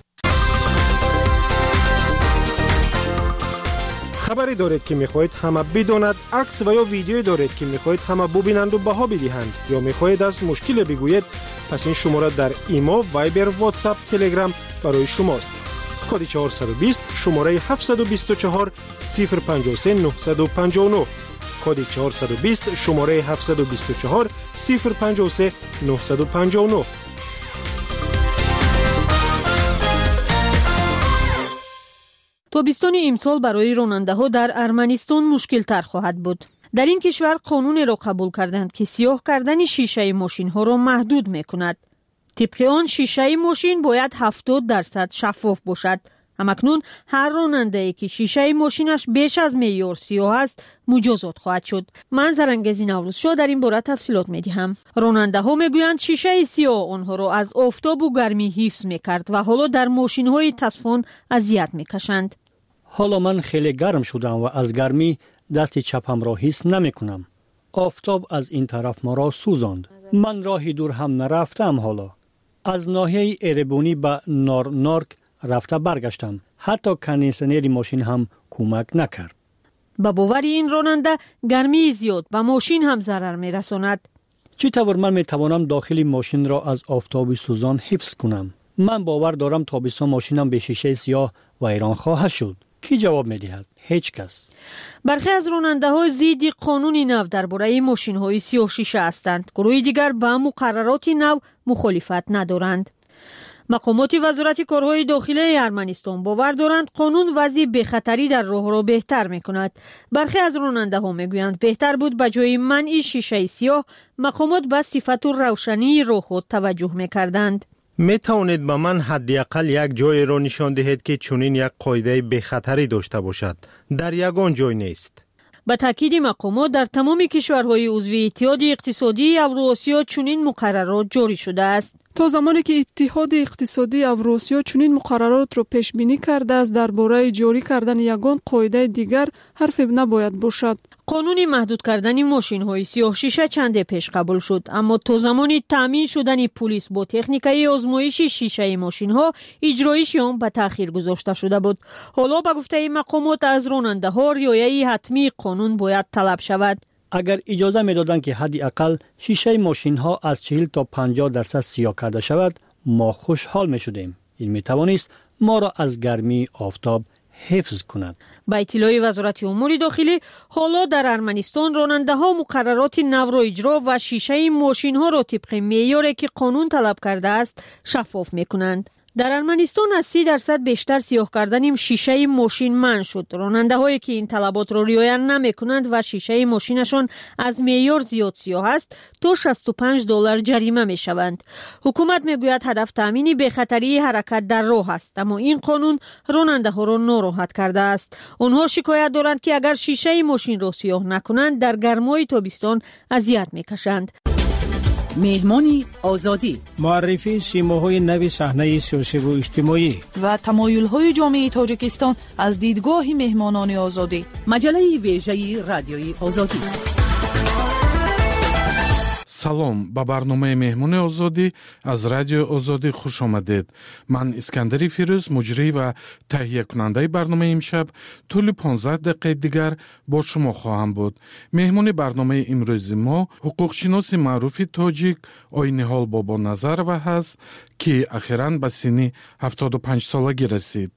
خبری دارید که میخواهید همه بداند، عکس و یا ویدیویی دارید که میخواهید همه ببینند و بها بدهند یا میخواهید از مشکل بگویید، پس این شماره در ایما، وایبر، واتساپ، تلگرام برای شماست. کد 420 شماره 724 053 959 کد 420 شماره 724 053 959. تابستان امسال برای راننده‌ها در ارمنستان مشکل تر خواهد بود. در این کشور قانون را قبول کردند که سیاه کردن شیشه ماشین‌ها را محدود می‌کند. طبق آن شیشه ماشین باید 70% شفاف باشد. همکنون هر راننده‌ای که شیشه ماشینش بیش از معیار سیاه است مجازات خواهد شد. من زرنگزی نوروزشاه در این باره تفصیلات می‌دهم. راننده‌ها میگویند شیشه سیاه آنها را از آفتاب و گرمی حفظ می‌کرد و حالا در ماشین‌های تصفن اذیت می‌کشند. حالا من خیلی گرم شدم و از گرمی دست چپم را حس نمی‌کنم. آفتاب از این طرف ما را سوزاند. من راهی دور هم نرفتم. حالا از ناحیه ایربونی به نارنارک رفته برگشتم. حتی کندیشنر ماشین هم کمک نکرد. با باور این راننده گرمی زیاد به ماشین هم ضرر می‌رساند. چطور من می‌توانم داخل ماشین را از آفتاب سوزان حفظ کنم؟ من باور دارم تابستان ماشینم به شیشه سیاه ویران خواهد شد. کی جواب می‌دهد؟ هیچ کس. برخی از راننده‌ها ضد قانون نو درباره ماشین‌های سیاه شیشه هستند. گروه دیگر با مقررات نو مخالفت ندارند. مقامات وزارت کارهای داخلی ارمنستان باور دارند قانون وضع بخطری در راه را بهتر می‌کند. برخی از راننده‌ها می‌گویند بهتر بود به جای منع شیشه سیاه مقامات به صفت و روشنی راه خود توجه می‌کردند. می توانید به من حداقل یک جای را نشان دهید که چنین یک قاعده بخطری داشته باشد؟ در یگان جای نیست. با تاکید مقامات در تمام کشورهای عضو اتحاد اقتصادی اوراسیا چنین مقررات جاری شده است. تا زمانی که اتحاد اقتصادی اوراسیا چنین مقررات را پیش بینی کرده است درباره جاری کردن یگان قاعده دیگر حرف نباید باشد. قانون محدود کردن ماشین‌های سیاه شیشه چند پیش قبول شد، اما تا زمانی تامین شدن پلیس با تکنیکای آزمایش شیشه ماشین‌ها اجرایش آن به تأخیر گذاشته شده بود. حالا به گفته مقامات از راننده‌ها رعایت حتمی قانون باید طلب شود. اگر اجازه می‌دادند که حداقل شیشه ماشین‌ها از 40 تا 50% سیاه کرده شود، ما خوشحال می‌شدیم. این می‌توانست ما را از گرمی آفتاب حفظ کند. با اطلاع وزارت امور داخلی، حالا در ارمنستان راننده‌ها مقررات نو را اجرا و شیشه ماشین‌ها را طبق معیاری که قانون طلب کرده است شفاف می‌کنند. در ارمنستان از 30% بیشتر سیاه کردن شیشه ماشین منع شد. راننده‌هایی که این طلبات را رعایت نمی‌کنند و شیشه ماشینشان از معیار زیاد سیاه است تا $65 جریمه می‌شوند. حکومت می‌گوید هدف تامین بخطری حرکت در راه است، اما این قانون راننده‌ها را ناراحت کرده است. آنها شکایت دارند که اگر شیشه ماشین را سیاه نکنند در گرمای تابستان اذیت می‌کشند. مهمانی آزادی، معرفی سیماهای نو صحنه سیاسی و اجتماعی و تمایل‌های جامعه تاجیکستان از دیدگاه مهمانان آزادی. مجله ویژه رادیوی آزادی. салом ба барномаи меҳмони озодӣ аз радиои озодӣ хуш омадед. ман искандари фирӯз муҷрӣ ва таҳиякунандаи барномаи имшаб тӯли 15 дақиқаи дигар бо шумо хоҳам буд. меҳмони барномаи имрӯзи мо ҳуқуқшиноси маъруфи тоҷик Ойниҳол Бобоназарова ҳаст, ки ахиран ба синни 75-солагӣ расид.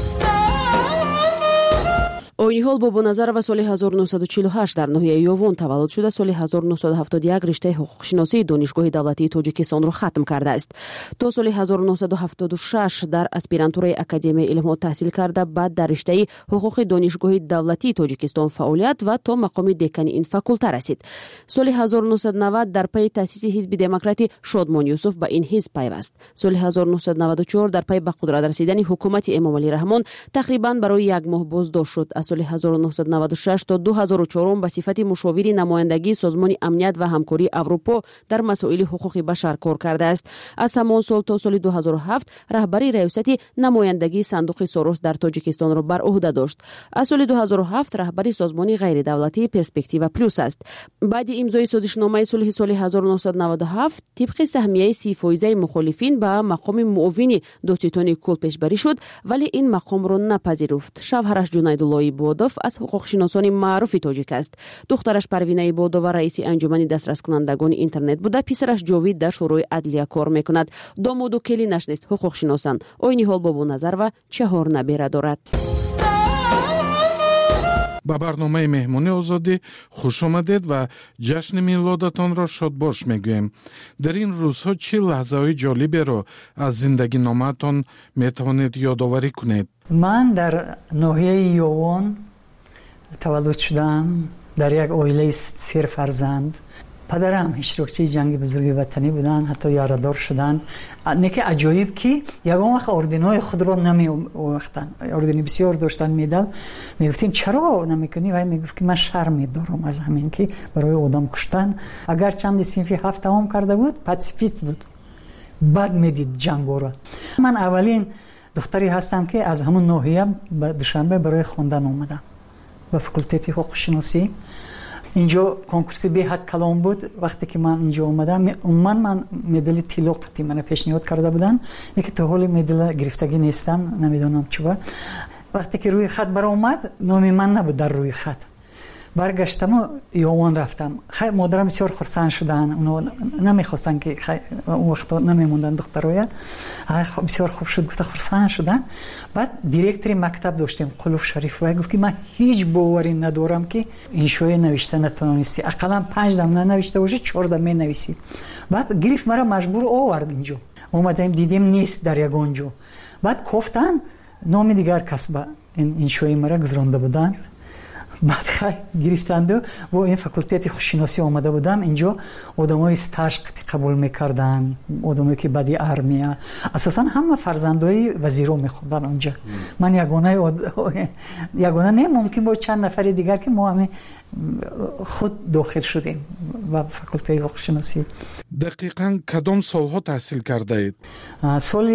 ойниҳол бобоназарова соли 1948 дар ноҳияи Ёвон таваллуд шуда, соли 1971 риштаи ҳуқуқшиносии донишгоҳи давлатии Тоҷикистонро хатм кардааст. То соли 1976 дар аспирантураи Академияи илмҳо таҳсил карда, баъд дар риштаи ҳуқуқи донишгоҳи давлатии Тоҷикистон фаъолият ва то мақоми декани ин факулта расид. Соли 1990 дар пайи таъсиси ҳизби демократи Шодмон Юсуф ба ин ҳизб пайваст. Соли 1994 дар пайи ба қудрат расидани ҳукумати Эмомалӣ Раҳмон тақрибан барои як моҳ боздошт шуд. Аз соли 1996 то 2004 ба сифати мушовири намояндагии Созмони амният ва ҳамкории Аврупо дар масоили ҳуқуқи башар кор кардааст. Аз ҳамон сол то соли 2007 раҳбари раёсати намояндагии сандуқи Сорос дар Тоҷикистонро бар уҳда дошт. Аз соли 2007 раҳбари созмони ғайридавлатии Перспектива Плюс аст. баъди имзои созишномаи сулҳи соли 1997 тибқи саҳмияи 30% мухолифин ба мақоми муовини додситони кул пешбарӣ шуд, вале ин мақомро напазируфт. Шавҳараш Ҷунайдуллои бо عبودوف از حقوقشناسان معروف تاجیک است. دخترش پروینه عبودوف رئیس انجمن دسترس کنندگان اینترنت بوده. پسرش جاوید در شورای عدلیه کار میکند. داماد و کلینش نیز حقوقشناسان. عین حال بابو نظر و 4 نبیره دارد. ба барномаи меҳмонии озодӣ хуш омадед ва ҷашни милодатонро шодбош мегӯем. дар ин рӯзҳо чӣ лаҳзаҳои ҷолиберо аз зиндагиномаатон метавонед ёдоварӣ кунед? ман дар ноҳияи ёвон таваллуд шудам, дар як оилаи 3 фарзанд. падарам иштирокчии ҷанги бузурги ватанӣ буданд, ҳатто ярадор шуданд. неки аҷоиб ки ягон вақт орденҳои худро намеовахтанд. ордени бисёр доштанд, медал. мегуфтем чаро намекунӣ? вай мегуфт ки ман шарм медорам аз ҳамин ки барои одам куштан. агар чанди синфи 7 тамом карда буд, пацифист буд, бад медид ҷангоро. ман аввалин духтаре ҳастам ки аз ҳамун ноҳия ба душанбе барои хондан омадам ба факултети ҳуқуқшиносӣ. اینجا کنکورسی به حد کلام بود. وقتی که من اینجا اومدم من مدال طلا قطعی من پیشنهاد کرده بودن، اینکه تا حال مدال گرفتگی نیستم، نمیدونم چرا. وقتی که روی خط برآمد نام من نبود در روی خط. برگشتم و یوان رفتم. خیلی مادرم بسیار خرسند شدن. اونا نمیخواستن که اون وقت نمیموندن دخترای. بسیار خوب شد، گفت خرسند شدن. بعد دیرکتور مکتب داشتیم قلوف شریف و گفت که من هیچ باوری ندارم که این شوی نوشته نتونستی. اقلا 5 دم ننوشته باشی 4 دم مینویسی. بعد گرفت مرا مجبور آورد اینجا. اومدیم دیدیم نیست در یگان جا. بعد گفتن نام دیگر کس با این شوی مرا گذرانده بودن. بعد گرفتند و با این فاکولته خوششناسی آمده بودم. اینجا آدمای استاژ قبول میکردن، آدمایی که بعدی ارمیا، اساسا همه فرزندای وزیرا میخوندن اونجا. من یگانه نه، ممکن با چند نفر دیگر که ما همه خود داخل شدیم و فاکولته حقوقشناسی. دقیقاً کدام سالها تحصیل کرده اید؟ سال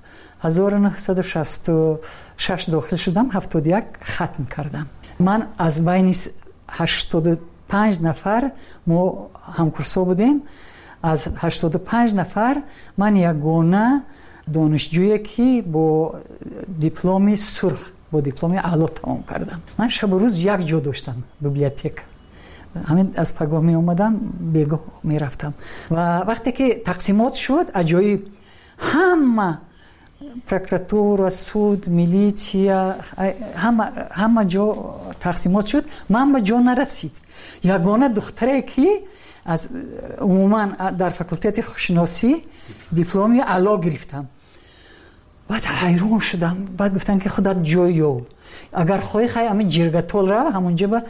1966 داخل شدم، 71 ختم کردم. من از بین 85 نفر ما همکورسا بودیم. از 85 نفر من یگانه دانشجویی که با دیپلم سرخ، با دیپلم اعلی تمام کردم. من شب و روز یک جا داشتم، بیبلیوتک. همین از پگاه می اومدم بیگاه می رفتم و وقتی که تقسیمات شد عجایب، همه پروکراتور، سود، میلیشیا، همه جا تقسیمات شد. من به جا نرسید. یگانه دختری که از عموما در فاکولته حقوقشناسی دیپلم اعلی گرفتم. بعد حیران شدم. بعد گفتن که خودت جایو اگر خواهی همین جرگتول را همونجا با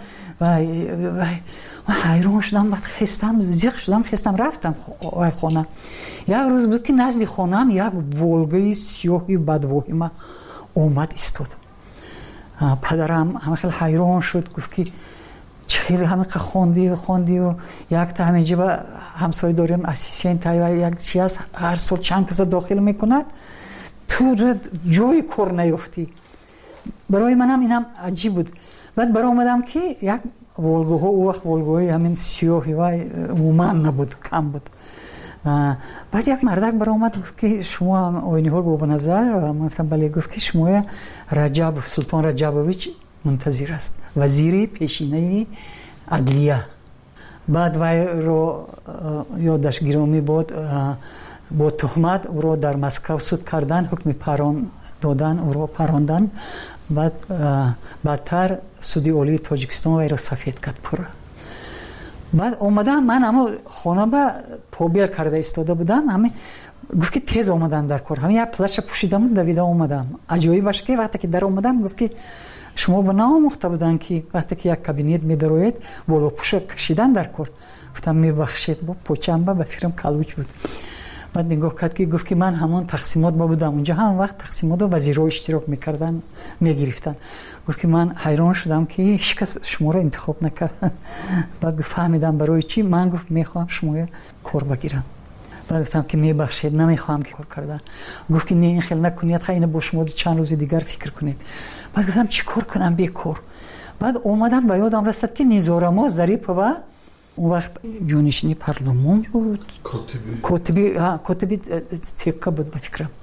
حیران شدم. بعد خستم، زیق شدم، خستم رفتم خانه. یک روز بود که نزد خانم یک ولگای سیاهی بدواهی اومد ایستاد. پدرم همه خیلی حیران شد، گفت که چخیلی همه خواندی و یک تا همینجا با همسایه داریم اسیسین تایی یک چی هست هر سال چند کس داخل میکند، تو جای کار نیفتی. برای منم اینم عجیب بود. بعد برای اومدم که یک ولگوها، او وقت ولگوهای همین سیاهی و عموما نبود، کم بود. بعد یک مردک برای اومد گفت که شما آینی ها رو به نظر، من گفتم بله. گفت که شما رجب، سلطان رجبویچ منتظر است، وزیر پیشینه عدلیه. بعد وی رو یادش گرامی بود، با تهمت او رو در مسکو صد کردن، حکم پران دادن، او رو پراندن. بعد بعدتر سودی عالی تاجیکستان وی رو سفید کرد پورا. بعد اومدم من اما خانه با پوبیل کرده ایستاده بودم. همه گفت که تیز اومدن در کار. همه یک پلش پوشیدم دویده اومدم. عجیبی باشه که وقتی که در اومدم گفت که شما به ناموخته بودن که وقتی که یک کابینت می‌دروید بالا پوش کشیدن در کار. گفتم میبخشید، با پوچم با فکرم کلوچ بود. بعد نگاه کرد که گفت که من همان تقسیمات بودم اونجا، هم وقت تقسیمات و وزیرها اشتراک میکردن، میگرفتن. گفت که من حیران شدم که هیچ کس شما رو انتخاب نکردن. بعد فهمیدم برای چی. من گفت میخوام شما کار بگیرم. بعد گفتم که میبخشید، نمیخوام که کار کردن. گفت که نه این خیلی نکنید، خیلی با شما چند روز دیگر فکر کنید. بعد گفتم چی کار کنم بیکار. بعد اومدم به یادم رسید که نیزارما ظریف و اون وقت جانشینی پارلمان بود، کاتبی تکه بود به فکرم.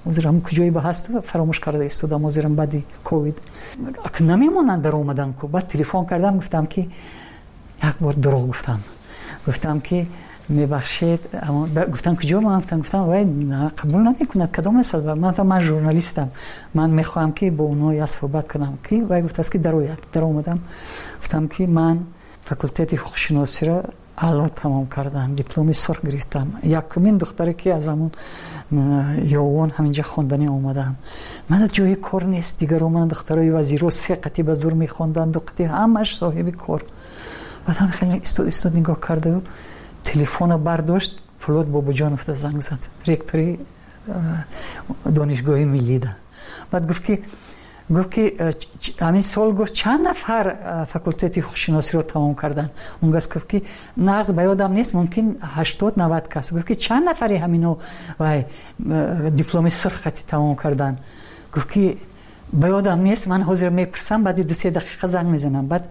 озирам куҷои ба ҳасту фаромӯш карда истодам озирам баъди ковид намемонанд дар омадан ку баъд телефон кардам гуфтам ки як бор дурӯғ гуфтам ки мебахшед гуфтам куҷо ман гуфтам вай қабул намекунад кадом масъала ман журналистам ман мехоҳам ки бо онҳо я суҳбат кунам ки вай гуфтааст ки дар омадам гуфтам ки ман факултети ҳуқуқшиносиро аъло тамом кардам дипломи сурх гирифтам якумин духтаре ки аз ҳамон ёвон ҳаминҷа хонданӣ омадам ман ҷои кор нест дигаро ман духтарои вазиро се қати ба зур мехонданд ду қати ҳамаш соҳиби кор баъдам хеле истод нигоҳ карда телефона бардошт Фулод Бобоҷонов занг зад ректори донишгоҳи миллида баъд гуфт ки ҳамин сол гуфт чанд нафар факултети ҳуқуқшиносиро тамом кардан он гас гуфт ки нағз ба ёдам нест мумкин 80-90 кас гуфт ки чанд нафари ҳамино вай дипломи сурхати тамом кардан гуфт ки ба ёдам нест ман ҳозир мепурсам баъди 2-3 дақиқа занг мезанам баъд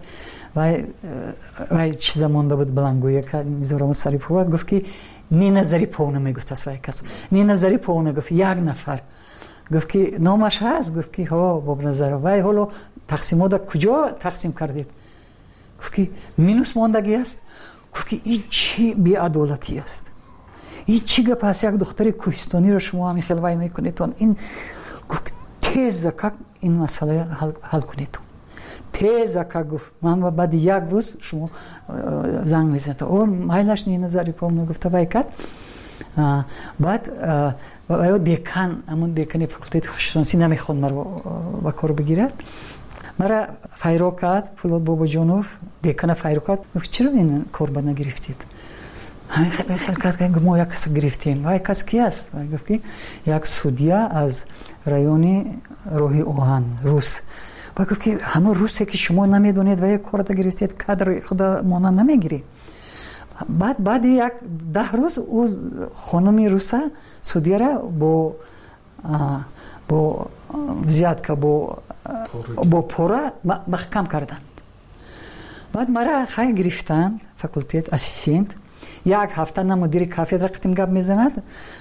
вай чиза монда буд блангӯя Мизорама Сарипова гуфт ки Нина Зариповна мегуфтаст вай кас Нина Зариповна гуфт як нафар гуфт ки номаш ҳаст гуфт ки ҳо Бобназаров вай ҳоло тақсимота куҷо тақсим кардед гуфт ки минус мондагӣ аст гуфт ки ин чӣ беадолатӣ аст ин чӣ гап аст як духтари кӯҳистониро шумо ҳамин хел вай мекунедтон ин гуфт теза как ин масъала ҳал кунед теза как гуфт ман баъди як рӯз шумо занг мезанед о майлаш Нина Зариповна гуфта вай кад баъд ё декан ҳамон декани факултети ҳуқуқшиносӣ намехонд маро ба кор бигирад мара файро кард Фулод Бобоҷонов декана файро кард гуфт чиро ин корба нагирифтед хел кард мо як каса гирифтем вай кас ки аст гуфт ки як судя аз райони роҳи оҳан рус ба гуфт ки ҳамон русе ки шумо намедонед ва як корда гирифтед кадри худа мона намегирӣ баъди як 10 рӯз ӯ хонуми руса судяра бо взятка бо пора маҳкам карданд баъд мара хай гирифтанд факултет ассистент як ҳафта на мудири кафедра қитим гап мезанад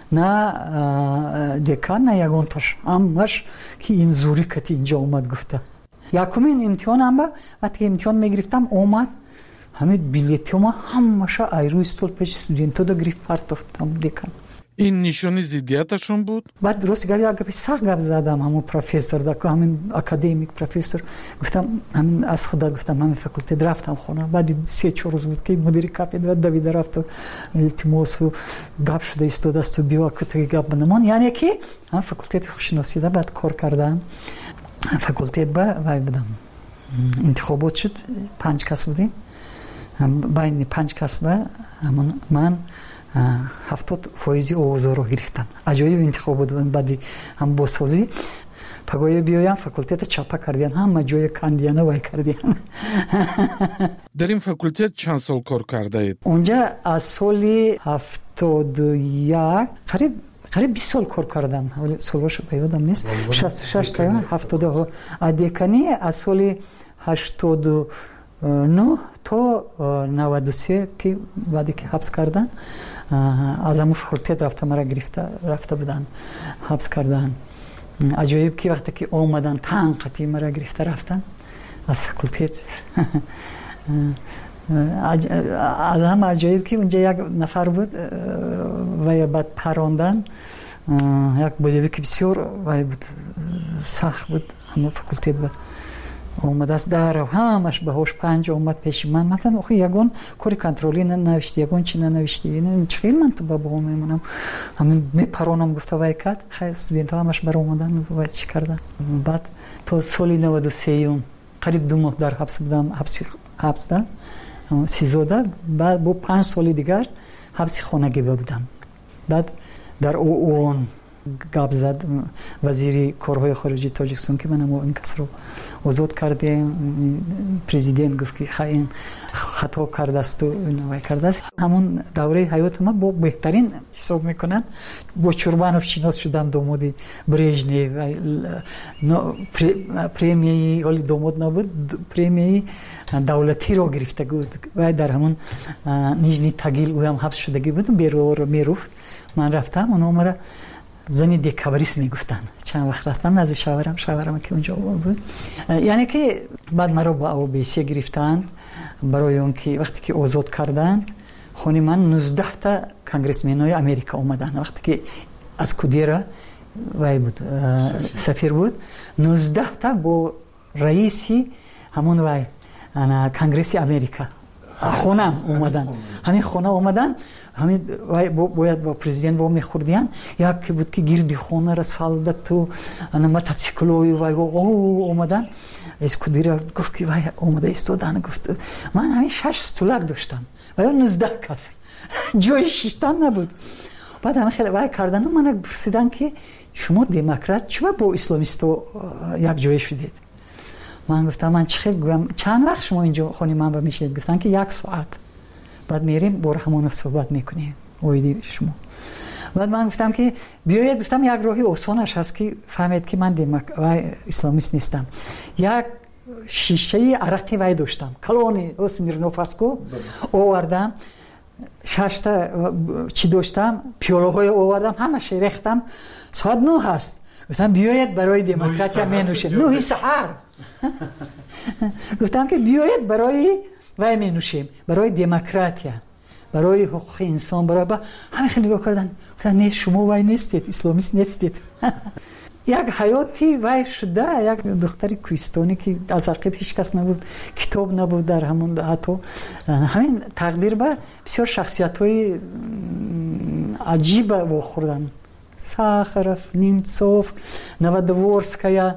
на декан на ягонташ ҳамаш ки ин зӯрӣ кати инҷа омад гуфта якумин имтиҳонам ба вақте ки имтиҳон мегирифтам омад ҳамин билетима ҳамаша айрӯи стол пеши студентода гирифт партофтам декан ин нишони зиддияташон буд баъд рости гап як гапи сахт гап задам ҳамон профессор ҳамин академик профессор гуфтам ҳамин аз худа гуфтам ҳамин факултет рафтам хона баъди 3-4 рӯз буд ки мудири кафедра давида рафту илтимосу гап шуда истодасту биё таги гап банамон яъне ки ҳам факултети ҳуқуқшиносида баъд кор кардам факултет ба вай будам интихобот шуд 5 кас будем байни 5 кас ба ман 70% овозоро гирифтам аҷоиб интихобот буд баъди ҳам босозӣ пагоя биёям факултета чапа кардиан ҳама ҷоя кандиана вай кардиан дар ин факултет чанд сол кор кардаед онҷа аз соли 71 қариб 20 сол кор кардам солҳош ба ёдам нест 66 та 70 а декани аз соли 89 то 93 ки баъде ки ҳабс кардан аз ҳамон факултет рафта мара гирифта рафта буданд ҳабс кардан аҷоиб ки вақте ки омадан танқати мара гирифта рафтан аз факултет аз ҳама аҷоиб ки унҷа як нафар буд вай баъд парондан як боҷаби ки бисёр вай буд сахт буд ҳамон факултет ба омадааст дарав ҳамаш баҳош 5 омад пеши ман гуфтам охи ягон кори контролӣ нанавишти ягон чи нанавишти чӣ хел ман то ба бо мемонам ҳамин мепаронам гуфта вай кад хай студентҳо ҳамаш баромадан вай чӣ кардан баъд то соли 93 қариб 2 моҳ дар ҳабс будам ҳабсда сизода баъд бо 5 соли дигар ҳабси хонагӣ будам баъд дар ООН гап зад вазири корҳои хориҷии Тоҷикистон ки мана мо ин касро озод кардем президент гуфт ки ин хато кардаасту вай кардааст ҳамон давраи ҳаёти ман бо беҳтарин ҳисоб мекунанд бо Чурбанов шинос шудам домоди Брежнев премияи оли домод набуд премияи давлатиро гирифта буд вай дар ҳамон Нижний Тагил ӯам ҳабс шудагӣ буд бероро меруфт ман рафтам оно мара زنی دکابریست میگفتن. چند وقت رفتم نزد شوهرم که اونجا بود، یعنی که بعد مرا با اوبیسی گرفتند برای اون که وقتی که آزاد کردند خونی من 19 تا کنگرسمنای امریکا اومدن. وقتی که از کودیرا وای بود سفیر بود، 19 تا با رئیسی همون وای انا کنگرس امریکا خونم اومدن. همین خونه اومدن، همین باید با پرزیدنت با میخوردیان. یک بود که گیردی خونه را سالده تو انا موتورسیکلوی وای اومدن. از کودیرا گفت که وای اومده ایستادن. گفت من همین 6 استولر داشتم و 19 کس جای شیشتان نبود. بعد همه خیلی وای کردن. من پرسیدن که شما دموکرات چرا با اسلامیستو یک جای شدید؟ من گفتم من چند وقت شما اینجا خونی من با میشید؟ گفتن که 1 ساعت. بعد میریم بر همون صحبت میکنیم اویدی شما. بعد من گفتم که بیاید، گفتم یک راهی آسانش هست که فهمید که من اسلامیست نیستم. یک شیشه عرقی وای داشتم، کلونی اسمیرنوفاسکو آوردم، 6 تا چی داشتم، پیاله‌های آوردم، همش ریختم. ساعت 9 هست. گفتم بیاید برای دموکراتیا مینوشیم. 9 سحر. گفتم که بیاید برای وای مینوشیم، برای دموکراتیا، برای حقوق انسان، برای همه خیلی نگاه کردن. گفتن نه شما وای نیستید، اسلامیست نیستید. یک حیاتی وای شده. یک دختری کوهستانی که از عقب هیچ کس نبود، کتاب نبود در همون حتی همین تقدیر به بسیار شخصیت‌های عجیب واخوردن. ساخرف، نیمتسوف، نوودورسکایا.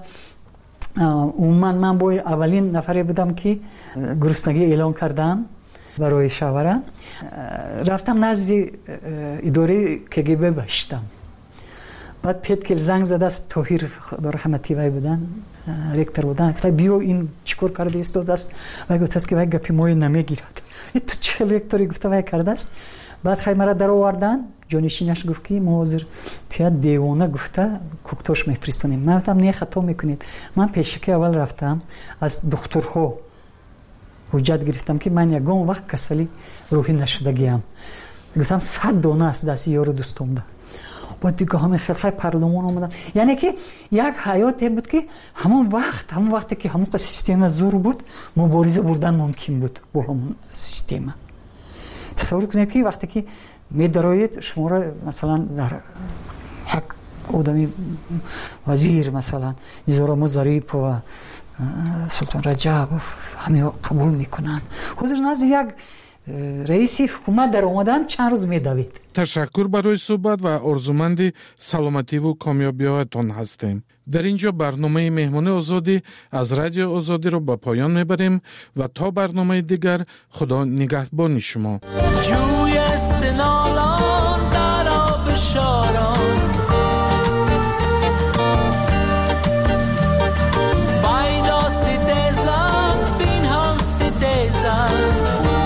من با اولین نفری بودم که گرسنگی اعلان کردم برای شوهرم. رفتم نزد اداره کگب باشتم. بعد پیت زنگ زده است، طاهر خدا رحمتی وای بودن، رکتر بودن. گفت بیو این چیکار کرده است دست؟ وای گفت است که وای گپی مو نمیگیرد. تو چه رکتری؟ گفت وای کرده است. بعد خیمه را در آوردن. جانشینش گفت که ما حاضر تیا دیوانه گفته کوکتوش میفرستونیم. من گفتم نه خطا میکنید. من پیشکی اول رفتم از دکترها حجت گرفتم که من یگان وقت کسلی روحی نشدگیم. گفتم 100 دانه است دست یارو دوستم ده. بعد دیگه همه خیلی پردومان اومدن. یعنی که یک حیاتی بود که همون وقتی که همون سیستم زور بود مبارزه بردن ممکن بود با همون سیستم. تصور کنید که وقتی که می دراید شما را مثلا در یک آدمی وزیر مثلا نظام ظریف و سلطان رجب همه قبول میکنن، حضور نزد یک رئیس حکومت در اومدن چند روز میدوید. تشکر برای صحبت و آرزومند سلامتی و کامیابی‌هایتان هستیم. در اینجا برنامه مهمان آزادی از رادیو آزادی رو به پایان میبریم و تا برنامه دیگر خدا نگهبان شما. جوی استنالان در آب شاران، بایدا سیتزان بینهان سیتزان،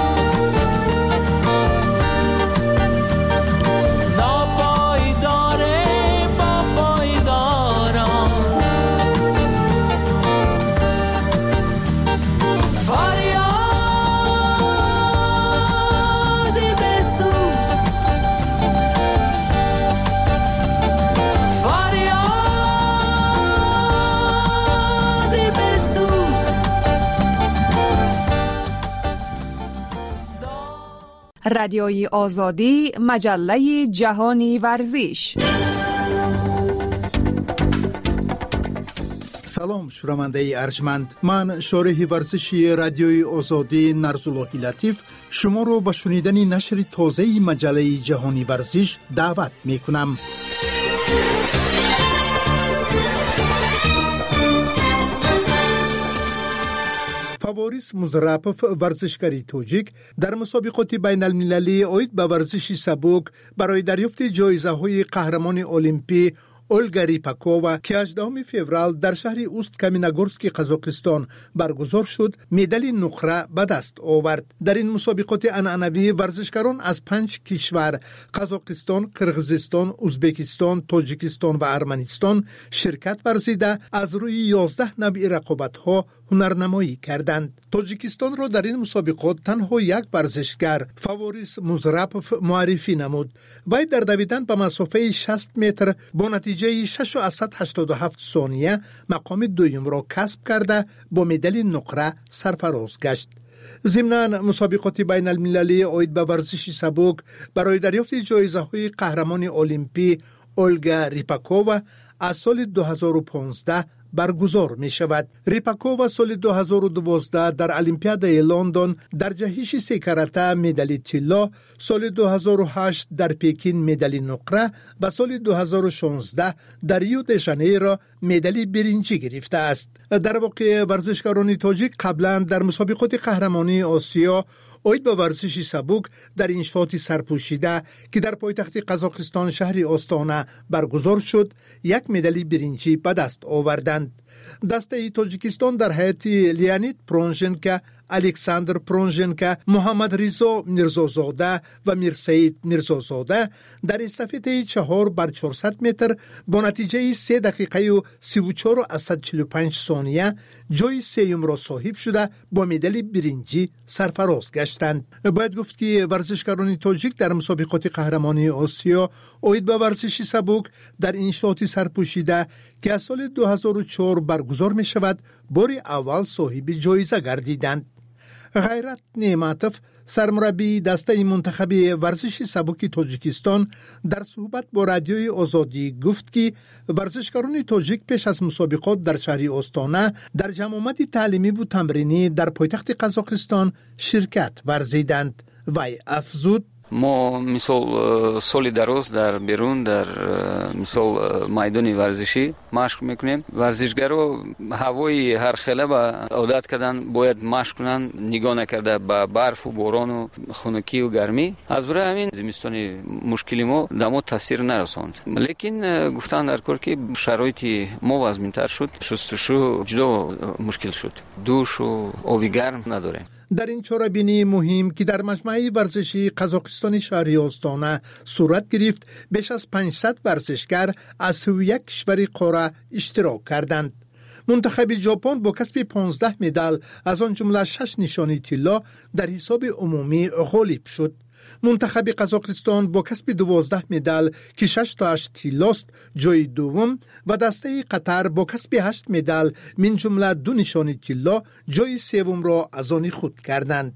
رادیوی آزادی، مجله جهانی ورزش. سلام شنونده ارجمند، من شارح ورزشی رادیوی آزادی نرزاللهی لطیف شما رو به شنیدن نشر تازه مجله جهانی ورزش دعوت می کنم. فواریس مزرپف ورزشکاری توجیک در مسابقات بین المللی عاید به ورزش سبک برای دریافت جایزه های قهرمان المپی اولگا ریپاکووا که 18 فوریه در شهر اوست کامینگورسک قزاقستان برگزار شد مدال نقره به دست آورد. در این مسابقات عنعنوی ورزشکاران از 5 کشور قزاقستان، قرغیزستان، ازبکستان، تاجیکستان و ارمنستان شرکت ورزیده از روی 11 نوع رقابت‌ها هنرنمایی کردند. تاجیکستان را در این مسابقات تنها یک ورزشکار فاوریس مزرپوف معرفی نمود. وی در دویدن به مسافه 60 متر با نتیجه 6.87 ثانیه مقام دوم را کسب کرده با مدال نقره سرفراز گشت. ضمناً مسابقات بین المللی عاید به ورزش سبک برای دریافت جایزه های قهرمان المپی اولگا ریپاکووا از سال 2015 برگزار می شود. ریپاکووا سال 2012 در المپیادای لندن در جهش 3 کاراته مدال طلا، سال 2008 در پکین مدال نقره و سال 2016 در ریو د ژانیرو مدال برنجی گرفته است. در واقع ورزشکاران تاجیک قبلا در مسابقات قهرمانی آسیا عاید به ورزش سبک در انشاءات سرپوشیده که در پایتخت قزاقستان شهر آستانه برگزار شد یک مدال برنجی به دست آوردند. دسته تاجیکستان در هیئت لیانید پرونژنکا، الکساندر پرونژنکا، محمد رضا میرزازاده و میرسید میرزازاده در استافته 4x400 متر با نتیجه 3 دقیقه و 34.45 ثانیه جای سوم را صاحب شده با مدال برنجی سرفراز گشتند. باید گفت که ورزشکاران تاجیک در مسابقات قهرمانی آسیا عاید به ورزش سبک در انشاءات سرپوشیده که از سال 2004 برگزار می شود بار اول صاحب جایزه گردیدند. غیرت نعمتوف سرمربی دسته منتخب ورزش سبک تاجیکستان در صحبت با رادیوی آزادی گفت که ورزشکاران تاجیک پیش از مسابقات در شهر آستانه در جمعیت تعلیمی و تمرینی در پایتخت قزاقستان شرکت ورزیدند. وی افزود ما مثال سال دراز در بیرون در مثال میدان ورزشی مشق میکنیم. ورزشگرا هوای هر خیلی با عادت کردن باید مشق کنن، نگاه نکرده به برف و باران و خنکی و گرمی. از برای همین زمستانی مشکلی ما دما تاثیر نرساند. لیکن گفتن در کار که شرایط ما وزمین‌تر شد، شستشو جدا مشکل شد، دوش و آبی گرم نداریم. در این چاره‌بینی مهم که در مجمع ورزشی قزاقستان شهر آستانه صورت گرفت بیش از 500 ورزشکار از 31 کشور قاره اشتراک کردند. منتخب ژاپن با کسب 15 مدال از آن جمله 6 نشانی طلا در حساب عمومی غالب شد. منتخب قزاقستان با کسب 12 مدال که 6 تا 8 طلاست جای دوم و دسته قطر با کسب 8 مدال من جمله 2 نشانی طلا جای سوم را از آن خود کردند.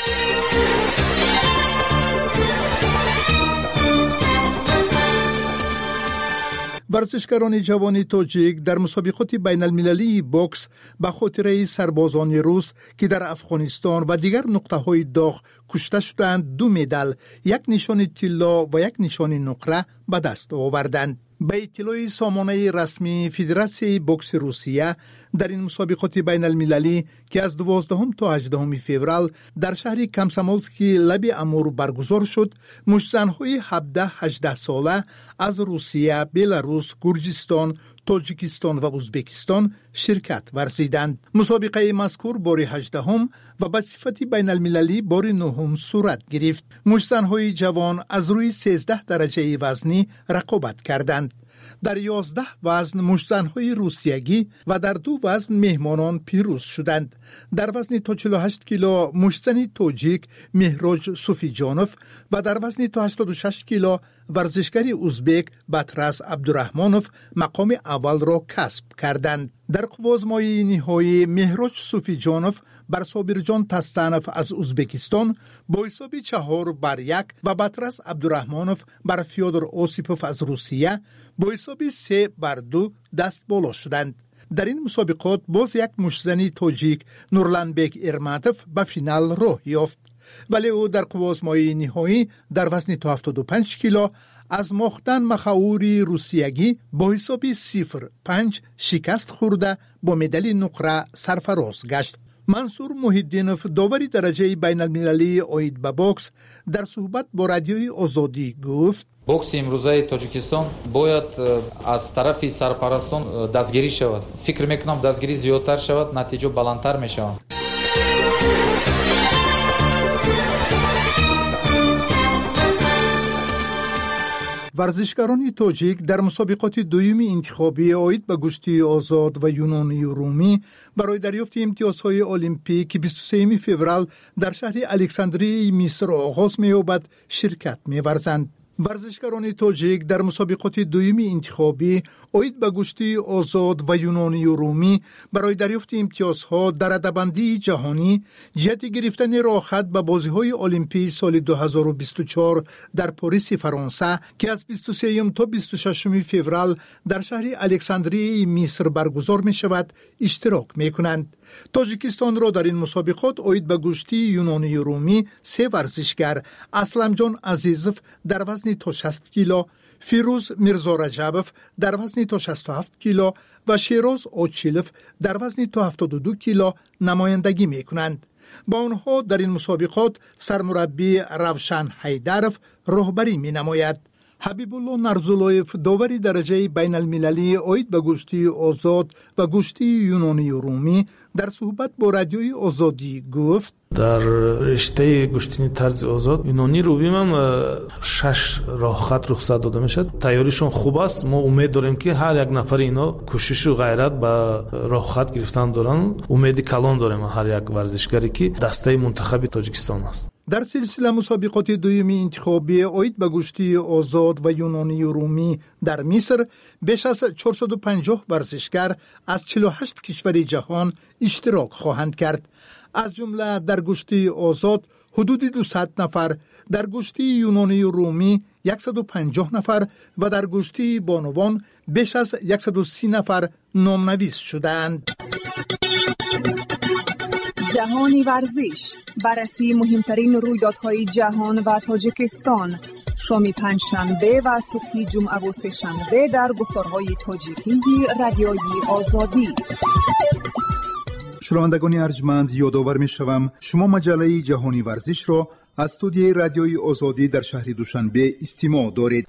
ورزشکاران جوان تاجیک در مسابقات بین المللی بوکس به خاطر سربازان روس که در افغانستان و دیگر نقطه‌های داغ کشته شدند 2 مدال، 1 نشان طلا و 1 نشان نقره به دست آوردند. به اطلاع سامانه رسمی فدراسیون بوکس روسیه در این مسابقات بین المللی که از 12 تا 18 فوریه در شهر کامسامولسکی لب امور برگزار شد، مشتزن‌های 17-18 ساله از روسیه، بلاروس، گرجستان، تاجیکستان و ازبکستان شرکت ورزیدند. مسابقه مذکور بار 18 و به صفت بین المللی بار 9 صورت گرفت. مشتزن‌های جوان از روی 13 درجه وزنی رقابت کردند. در 11 وزن مشتزن‌های روسیگی و در 2 وزن مهمانان پیروز شدند. در وزن تا 48 کیلو مشتزن تاجیک مهراج صوفیجانوف و در وزن تا 86 کیلو ورزشکار ازبک بطرس عبدالرحمانوف مقام اول را کسب کردند. در قوازمای نهایی مهراج صوفیجانوف بر صابرجان تستانوف از ازبکستان با حساب 4-1 و بطرس عبدالرحمانوف بر فیودر اوسیپوف از روسیه با حساب 3-2 دست بالا شدند. در این مسابقات باز یک مشتزن تاجیک نورلانبک ارماتوف به فینال راه یافت، ولی او در قوازمای نهایی در وزن تا 75 کیلو از مختن مخاوری روسیگی با حساب 0-5 شکست خورده با مدال نقره سرفراز گشت. منصور محی‌الدینов داوری درجه بین المللی اوید به بوکس در صحبت با رادیوی آزادی گفت бокси имрӯзаи тоҷикистон бояд аз тарафи сарпарастон дастгирӣ шавад. фикр мекунам дастгирӣ зиёдтар шавад, натиҷа баландтар мешавад. ورزشکاران تاجیک در مسابقات دویمی انتخابی اوید به گشتی آزاد و یونانی رومی برای دریافت امتیازهای المپیک 23 فوریه در شهر الکساندریه مصر آغاز می‌یابد شرکت می‌ورزند. ورزشکاران تاجیک در مسابقات دویمی انتخابی اوید به گشتی آزاد و یونانی رومی برای دریافت امتیازها در رده‌بندی جهانی جهت گرفتن راه خط به بازی‌های المپیک سال 2024 در پاریس فرانسه که از 23 تا 26 فوریه در شهر الکساندریه مصر برگزار می‌شود اشتراک می‌کنند. تاجیکستان را در این مسابقات اوید به گشتی یونانی رومی 3 ورزشگر اسلمجان عزیزов در وزن تا 60 کیلو، فیروز میرزا رجبов در وزن تا 67 کیلو و شیراز اوچیلوف در وزن تا 72 کیلو نمایندگی می‌کنند. با آنها در این مسابقات سرمربی روشن حیدرов راهبری می‌نماید. حبیب الله نرزولایف داوری درجه بین المللی اوید به گشتی آزاد و گشتی یونانی رومی در صحبت با رادیوی آزادی گفت در رشته گشتنی طرز آزاد یونانی رومی هم 6 راه خط رخصت داده میشد. تیاریشون خوب است. ما امید داریم که هر یک نفر اینا کوشش و غیرت با راه خط گرفتن دارن. امید کلان داریم هر یک ورزشکاری که دسته منتخب تاجیکستان است. در سلسله مسابقات دویمی انتخابی اوید به گشتی آزاد و یونانی رومی در مصر بیش از 450 ورزشکار از 48 کشور جهان اشتراک خواهند کرد. از جمله در گشتی آزاد حدود 200 نفر، در گشتی یونانی رومی 150 نفر و در گشتی بانوان بیش از 130 نفر نامنویس شدند. جهانی ورزش، بررسی مهمترین رویدادهای جهان و تاجیکستان، شام پنجشنبه و صبح جمعه و سه‌شنبه در گفتارهای تاجیکی رادیوی آزادی. شنوندگان ارجمند، یادآور می‌شوم شما مجله جهانی ورزش را از استودیوی رادیوی آزادی در شهر دوشنبه استماع دارید.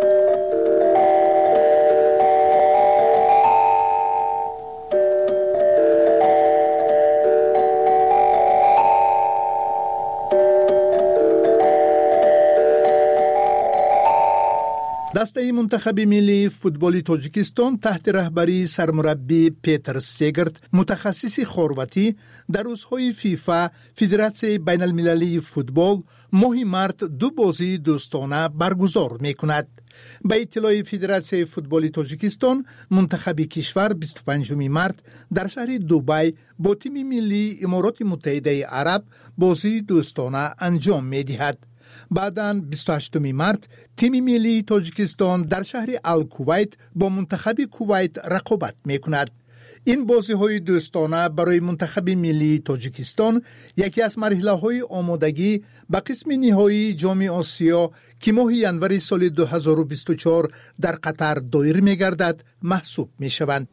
دسته منتخب ملی فوتبال تاجیکستان تحت رهبری سرمربی پیتر سیگرت متخصص خرواتی در روزهای فیفا فدراسیون بین المللی فوتبال ماه مارت 2 بازی دوستانه برگزار می‌کند. به اطلاع فدراسیون فوتبال تاجیکستان منتخب کشور 25 مارت در شهر دبی با تیم ملی امارات متحده عرب بازی دوستانه انجام می‌دهد. بعداً 28 مارت تیم ملی تاجیکستان در شهر الکویت با منتخب کویت رقابت می‌کند. این بازی‌های دوستانه برای منتخب ملی تاجیکستان یکی از مرحله‌های آمادگی به قسم نهایی جام آسیا که ماه ژانویه سال 2024 در قطر دایر می‌گردد محسوب می‌شوند.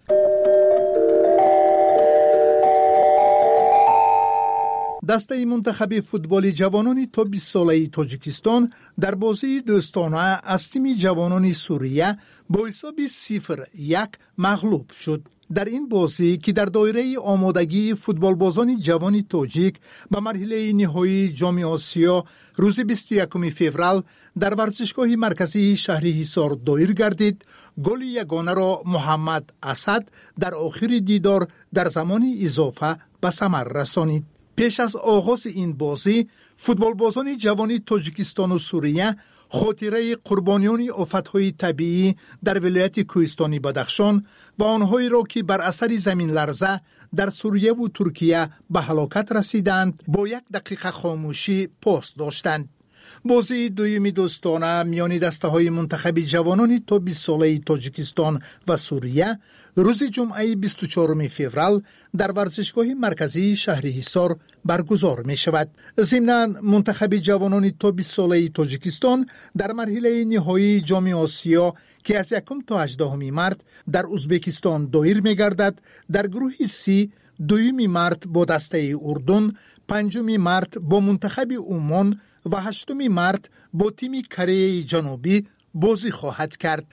دسته منتخب فوتبال جوانان تا 20 ساله تاجیکستان در بازی دوستانه از تیم جوانان سوریه با حساب 0-1 مغلوب شد. در این بازی که در دایره آمادگی فوتبال بازان جوان تاجیک به مرحله نهایی جام آسیا روز 21 فوریه در ورزشگاه مرکزی شهر حصار دایر گردید، گل یگانه را محمد اسد در آخر دیدار در زمان اضافه به ثمر رسانید. پیش از آغاز این بازی فوتبال بازان جوان تاجیکستان و سوریه خاطره قربانیان آفت‌های طبیعی در ولایت کوهستانی بدخشان و آنهایی را که بر اثر زمین لرزه در سوریه و ترکیه به هلاکت رسیدند با 1 دقیقه خاموشی پاس داشتند. بازی دویمی دوستانه میان دسته‌های منتخب جوانان تا 20 ساله تاجیکستان و سوریه روز جمعه 24 فوریه در ورزشگاه مرکزی شهر حصار برگزار می شود. ضمناً منتخب جوانان تا 20 ساله تاجیکستان در مرحله نهایی جام آسیا که از 1 تا 18 مارت در ازبکستان دایر می گردد در گروه C 2 مارت با دسته اردن، 5 مارت با منتخب عمان و 8 مارت با تیم کره جنوبی بازی خواهد کرد.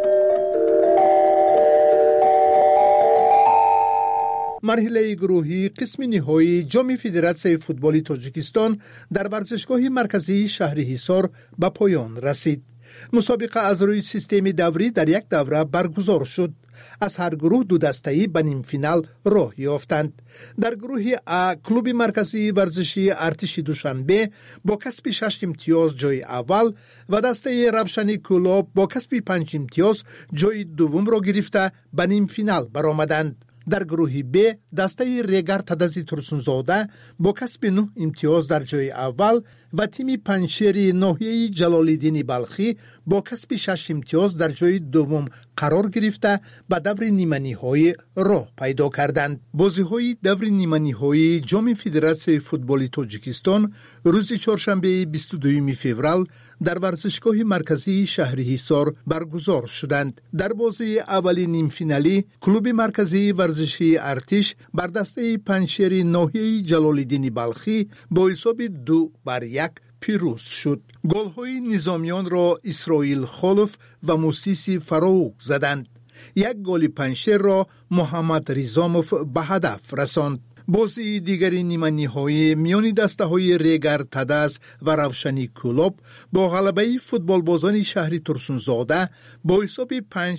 مرحله گروهی قسم نهایی جام فدراسیون فوتبال تاجیکستان در ورزشگاه مرکزی شهر حصار به پایان رسید. مسابقه از روی سیستم دوری در یک دوره برگزار شد. از هر گروه 2 دسته‌ای به نیم فینال راه یافتند. در گروه ا کلوب مرکزی ورزشی ارتش دوشنبه با کسب 6 امتیاز جای اول و دسته روشنی کلوب با کسب 5 امتیاز جای دوم را گرفته به نیم فینال برآمدند. در گروه ب دسته ریگر تدزی ترسونزاده با کسب 9 امتیاز در جای اول و تیم پنشیر ناحیه جلال‌الدین بلخی با کسب 6 امتیاز در جای دوم قرار گرفته به دور نیمه نهایی راه پیدا کردند. بازی‌های دور نیمه نهایی جام فدراسیون فوتبال تاجیکستان روز چهارشنبه 22 فوریه در ورزشگاه مرکزی شهر حصار برگزار شدند. در بازی اولی نیم فینالی کلوب مرکزی ورزشی ارتش بر دسته پنشیر ناحیه جلال‌الدین بلخی با حساب 2-1 پیروز شد. گل‌های نظامیان را اسرائیل خلف و موسیسی فراوق زدند. یک گل پنشیر را محمد ریزاموف به هدف رساند. بازی دیگری نیمه نهایی میان دسته‌های ریگر تدز و روشنی کلوب با غلبه فوتبال بازان شهری ترسونزاده با حساب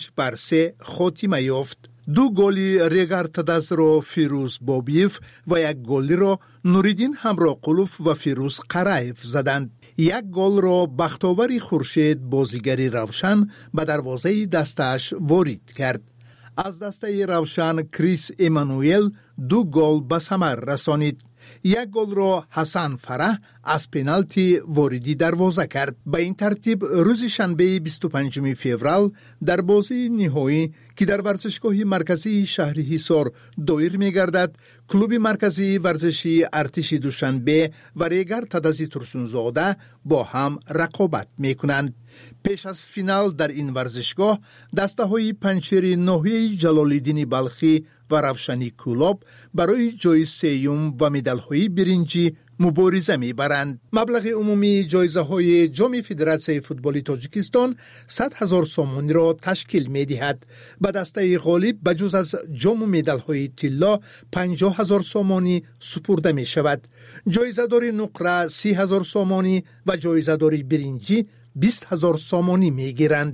5-3 خاتمه یافت. 2 گل ریگر تدز را فیروز بابیف و 1 گل را نوریدین همراقلوف و فیروز قرایف زدند. 1 گل را بختاور خورشید بازیگری روشن به دروازه دستش وارد کرد. از دسته روشن کریس ایمانوئل 2 گل به ثمر رسانید. 1 گل را حسن فرح از پنالتی واردی دروازه کرد. به این ترتیب روز شنبه 25 فوریه در بازی نهایی که در ورزشگاه مرکزی شهر حصار دایر می‌گردد، کلوب مرکزی ورزشی ارتش دوشنبه و ریگر تدزی ترسونزاده با هم رقابت می‌کنند. پیش از فینال در این ورزشگاه دسته‌های پنشیر ناحیه جلال‌الدین بلخی و روشنی کلوب برای جای سیوم و مدال‌های برنجی مبارزه می‌برند. مبلغ عمومی جایزه‌های جام فدراسیون فوتبال تاجیکستان 100,000 سومانی را تشکیل می‌دهد. به دسته غالب بجز از جام و مدال‌های طلا 50,000 سومانی سپرده می‌شود. جایزه‌دار نقره 30,000 سومانی و جایزه‌دار برنجی 20,000 سومانی می‌گیرند.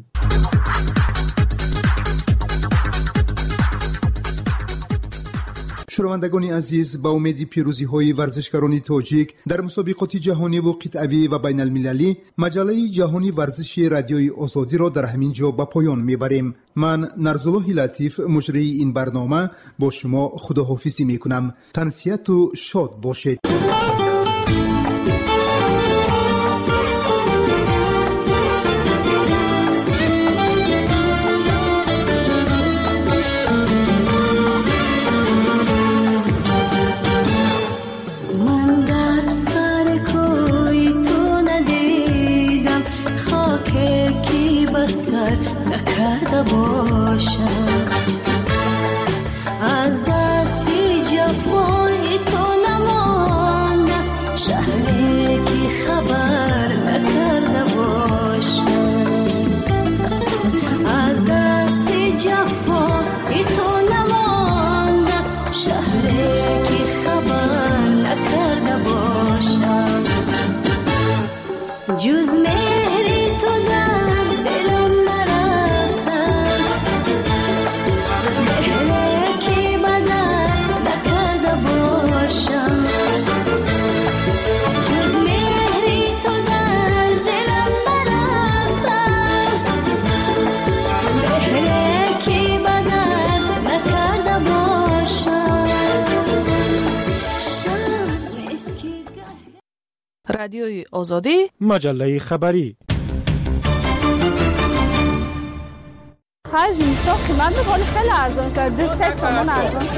شنوندگان عزیز، با امید پیروزی های ورزشکاران تاجیک در مسابقات جهانی و قطعی و بین المللی، مجله جهانی ورزشی رادیوی آزادی را در همین جا به پایان میبریم. من نرزالله لطیف مجری این برنامه با شما خداحافظی میکنم. تنسیت و شاد باشید. نکرده باشم از دستی جفای تو نمانده است شهری که خبر نکرده باشم از دستی جفای تو نمانده است شهری که خبر نکرده باشم جز مهری تو در دلم رادیوی آزادی مجله خبری خرج اینستا قیمت میکنه خیلی ارزان شده 3 سومن ارزان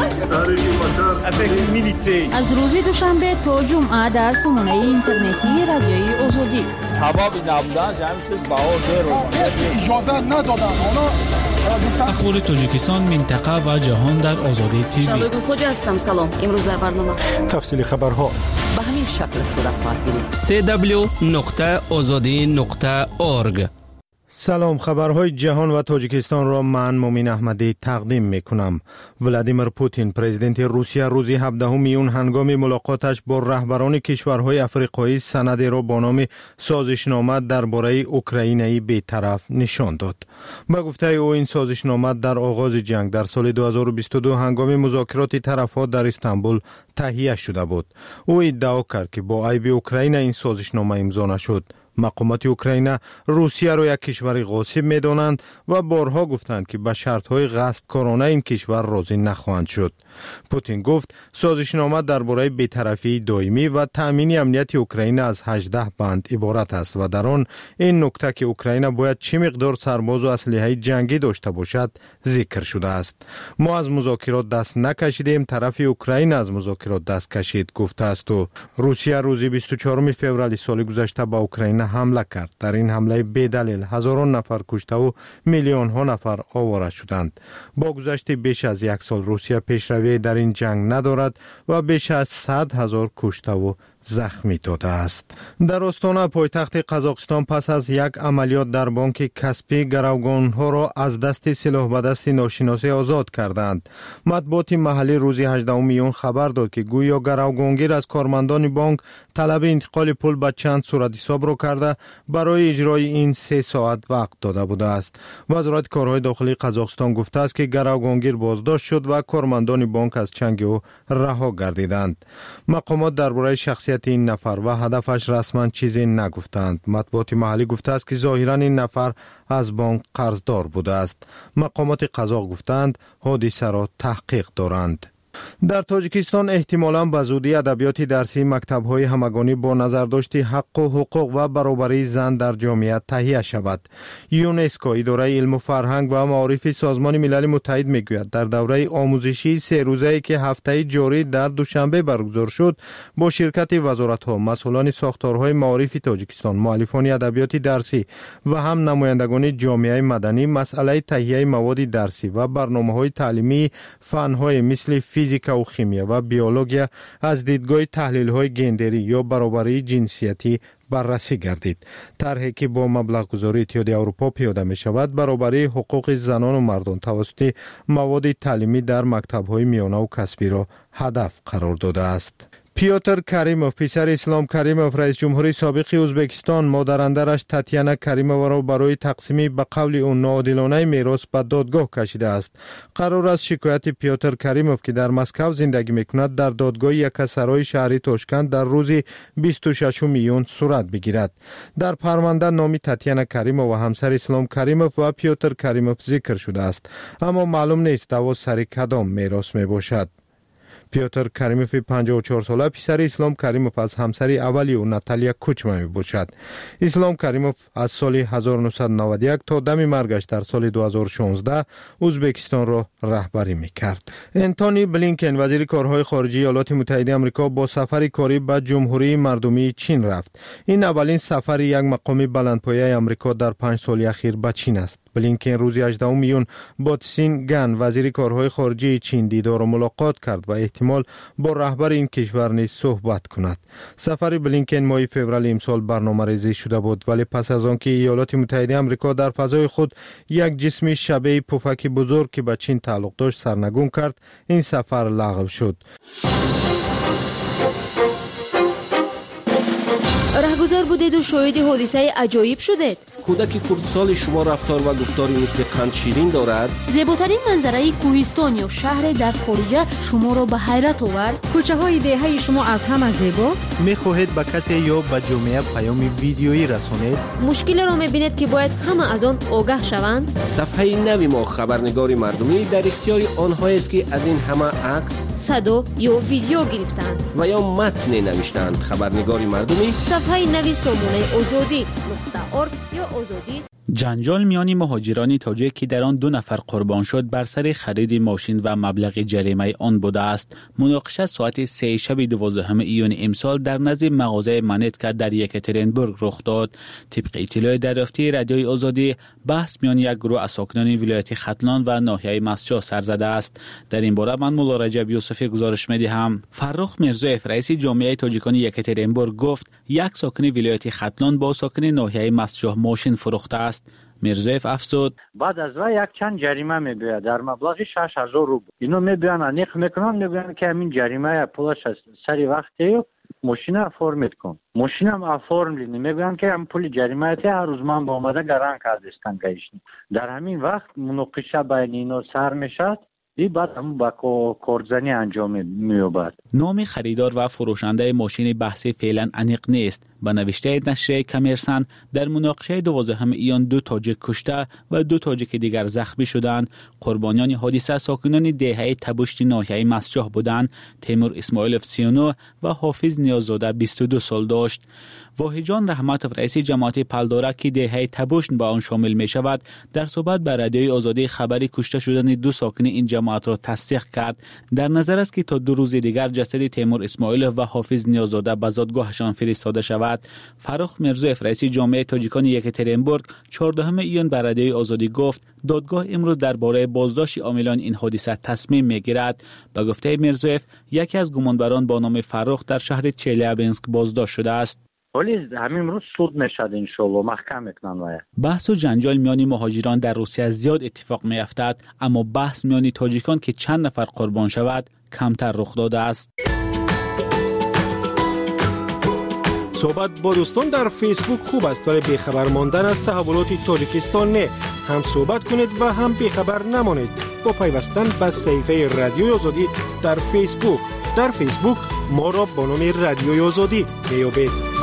شده. از روز دوشنبه تا جمعه در سامانه اینترنتی رادیوی آزادی سبب نبودن همین چیز بها زیر اجازه ندادن اونا اخبار تاجیکستان، منطقه و جهان در آزادی تیوی. شادو خوجا هستم. سلام. امروز در برنامه تفصیل خبرها به همین شکل صورت خواهد گرفت. www.azadi.org. سلام، خبرهای جهان و تاجیکستان را من مومین احمدی تقدیم می کنم. ولادیمیر پوتین پرزیدنت روسیه روز 17 میون هنگام ملاقاتش با رهبران کشورهای افریقایی سندی را با نام سازشنامه درباره اوکراینی بی‌طرف نشان داد. با گفته او این سازشنامه در آغاز جنگ در سال 2022 هنگام مذاکرات طرفها در استانبول تهیه شده بود. او ادعا کرد که با عیب اوکراین این سازشنامه امضا نشد. مقامات اوکراین روسیه را یک کشور غاصب می دانند و بارها گفتند که به شرطهای غصب کارانه این کشور راضی نخواهند شد. پوتین گفت سازشنامه درباره بی‌طرفی دائمی و تأمین امنیت اوکراین از 18 بند عبارت است و در آن این نکته که اوکراین باید چه مقدار سرباز و اسلحه جنگی داشته باشد ذکر شده است. ما از مذاکرات دست نکشیدیم، طرف اوکراین از مذاکرات دست کشید گفته است. و روسیه روز 24 فوریه سال گذشته به اوکراین حمله کرد. در این حمله بی‌دلیل هزاران نفر کشته و میلیون ها نفر آواره شدند. با گذشت بیش از یک سال روسیه پیشروی در این جنگ ندارد و بیش از 100,000 کشته و زخمی داده است. در استان پایتخت قزاقستان پس از یک عملیات در بانک کسپی گروگانها را از دست سلاح به دست ناشناس آزاد کردند. مطبوعات محلی روز 18 میون خبر داد که گویا گروگانگیر از کارمندان بانک طلب انتقال پول به چند صورت حساب را کرده برای اجرای این 3 ساعت وقت داده بوده است. وزارت کارهای داخلی قزاقستان گفته است که گروگانگیر بازداشت شد و کارمندان بانک از چنگ او رها گردیدند. مقامات درباره شخصیت این نفر و هدفش رسما چیزی نگفتند. مطبوعات محلی گفته است که ظاهرا این نفر از بانک قرضدار بوده است. مقامات قزاق گفتند حادثه را تحقیق دارند. در تاجیکستان احتمالاً به زودی ادبیات درسی مکتب‌های همگانی با نظرداشت حق و حقوق و برابری زن در جامعه تهیه شود. یونسکو اداره علم و فرهنگ و معارف سازمان ملل متحد میگوید در دوره آموزشی 3 روزه‌ای که هفته جاری در دوشنبه برگزار شد با شرکت وزارت‌ها، مسئولان ساختارهای معارف تاجیکستان، مؤلفان ادبیات درسی و هم نمایندگان جامعه مدنی مسئله تهیه مواد درسی و برنامه‌های تعلیمی فن‌های مثل فیزیک و شیمی و بیولوژی از دیدگاه تحلیل‌های گندری یا برابری جنسیتی بررسی گردید. طرحی که با مبلغ گذاری اتحادیه اروپا پیاده می شود برابری حقوق زنان و مردان توسط مواد تعلیمی در مکتب‌های میانه و کسبی را هدف قرار داده است. پیوتر کریموف پسر اسلام کریموف رئیس جمهوری سابق ازبکستان مادرندرش تاتیانا کریمووا را برای تقسیم به قول او ناعادلانه میراث به دادگاه کشیده است. قرار است شکایت پیوتر کریموف که در مسکو زندگی میکند در دادگاه یکسرای شهری تاشکند در روز 26 میون صورت بگیرد. در پرونده نام تاتیانا کریمووا و همسر اسلام کریموف و پیوتر کریموف ذکر شده است، اما معلوم نیست دعوا سر کدام میراث می باشد. پیوتر کریموف 54 ساله پسر اسلام کریموف از همسر اولی او ناتالیا کوچما می باشد. اسلام کریموف از سال 1991 تا دم مرگش در سال 2016 ازبکستان را رهبری می کرد. انتونی بلینکن وزیر کارهای خارجه ایالات متحده آمریکا با سفر کاری به جمهوری مردمی چین رفت. این اولین سفر یک مقام بلندپایه آمریکا در 5 سال اخیر به چین است. بلینکن روز 18 میون با تسین گن وزیر کارهای خارجه چین دیدار و ملاقات کرد و احتمال با رهبر این کشور نیز صحبت کند. سفر بلینکن ماه فوریه امسال برنامه‌ریزی شده بود، ولی پس از آنکه ایالات متحده آمریکا در فضای خود یک جسم شبیه پفک بزرگ که به چین تعلق داشت سرنگون کرد، این سفر لغو شد. رهگذر بودید و شاهد حادثه عجایب شدید. کودک خردسال شما رفتار و گفتاری مثل قند شیرین دارد. زیباترین منظره کوهستان یا شهر در خارج شما را به حیرت آورد. کوچه های دهه شما از همه زیباست. میخواهید به کسی یا به جامعه پیام ویدیویی رسانید؟ مشکل را میبینید که باید همه از آن آگاه شوند. صفحه نوی ما خبرنگار مردمی در اختیار آنهایی است که از این همه عکس، صدا یا ویدیو گرفتند و یا متن نوشتند. خبرنگار مردمی صفحه نوی سامانه آزادی .org یا آزادی جنجال میان مهاجران تاجیک که در آن 2 نفر قربان شد بر سر خرید ماشین و مبلغ جریمه آن بوده است. مناقشه ساعت 3 شب 12 ایون امسال در نزد مغازه منیتکا در یکاترینبورگ رخ داد. طبق اطلاع دریافتی رادیوی آزادی، بحث میان یک گروه از ساکنان ولایت ختلان و ناحیه مسجد سر زده است. در این باره من مولا رجب یوسفی گزارش می‌دهم. فرخ میرزایف رئیس جامعه تاجیکان یکاترینبورگ گفت یک ساکن ولایت ختلان با ساکن ناحیه مسجد ماشین فروخته است. میرزایف افزود بعد از راه یک چند جریمه میگوید در مبلغ 6000 روبل. اینو میگوین انیق میکنن، میگوین که همین جریمه پولش سری وقتی ماشین فرمت کن. ماشین هم فرملی میگوین که هم پول جریمه تی هر روز من با اومده گران کردستن گیشن. در همین وقت مناقشه بین اینا سر میشد. بعد هم با کارزنی انجام می‌یابد. نام خریدار و فروشنده ماشین بحثی فعلا انیق نیست. به نوشته نشریه کمرسن در مناقشه 12 ایون 2 تاجیک کشته و 2 تاجیک دیگر زخمی شدند. قربانیان حادثه ساکنان دهه تبشت ناحیه مسجح بودند. تیمور اسماعیلوف 39 و حافظ نیاززاده 22 سال داشت. واحجان رحمتوف رئیس جماعت پلداره که دهه تبشت با آن شامل می شود در صحبت با رادیوی آزادی خبری کشته شدن 2 ساکن این جماعت را تصدیق کرد. در نظر است که تا 2 روز دیگر جسد تیمور اسماعیلوف و حافظ نیاززاده به زادگاهشان فرستاده شود. فرخ میرزایف رئیس جامعه تاجیکان یکاترینبورگ 14 ایون به رادیوی آزادی گفت دادگاه امروز درباره بازداشت عاملان این حادثه تصمیم میگیرد. به گفته میرزایف یکی از گمانبران با نام فرخ در شهر چلیابینسک بازداشت شده است. ولی همین روز سود میشد ان شاء الله محکم میکنن. بحث و جنجال میان مهاجران در روسیه زیاد اتفاق میافتد، اما بحث میان تاجیکان که چند نفر قربان شود کمتر رخ داده است. صحبت با دوستان در فیسبوک خوب است، ولی بیخبر ماندن از تحولات تاجیکستان نه. هم صحبت کنید و هم بیخبر نمانید با پیوستن به صفحه رادیوی آزادی در فیسبوک. در فیسبوک ما را با نام رادیوی آزادی میابید.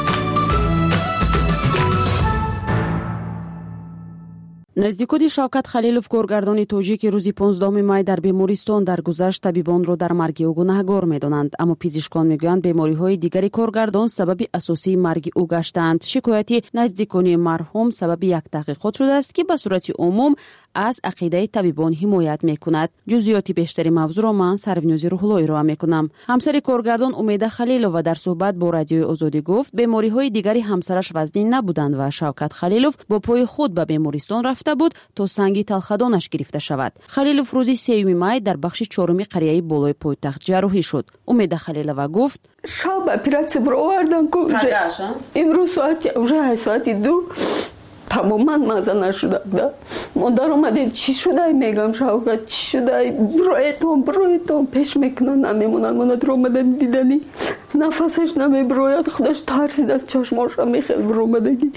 نزدیکود شوکت خلیلوف کارگردان تاجیک روزی 15 می در بیمارستان درگذشت طبیبان را در مرگ او گناهکار می‌دانند، اما پزشکان میگویند بیماری‌های دیگری کارگردان سبب اساسی مرگ او گشتند. شکایتی نزدیکان مرحوم سبب یک تحقیقات شده است که به صورت عموم از عقیده طبیبان حمایت می‌کند. جزئیات بیشتری موضوع را من سرونیاز روح‌اللهی را می‌کنم. همسر کارگردان امید خلیلوف در صحبت با رادیوی آزادی گفت بیماری‌های دیگری همسرش وزنی نبودند و شوکت خلیلوف با پای خود به بیمارستان رفته بود تا سنگی تلخدانش گرفته شود. خلیلوف روز 3 می در بخش 4 قریه بالای پایتخت جراحی شد. امید خلیلوف گفت شب اپراسیون رو آوردن که امروز ساعت 2 تماما مزه نشده. ما در اومدیم چی شده میگم شوکت چی شده برویتون پیش میکنن نمیمونن. ما در اومدن دیدنی نفسش نمیبروید، خودش ترسید از چشماش میخواد برومدگی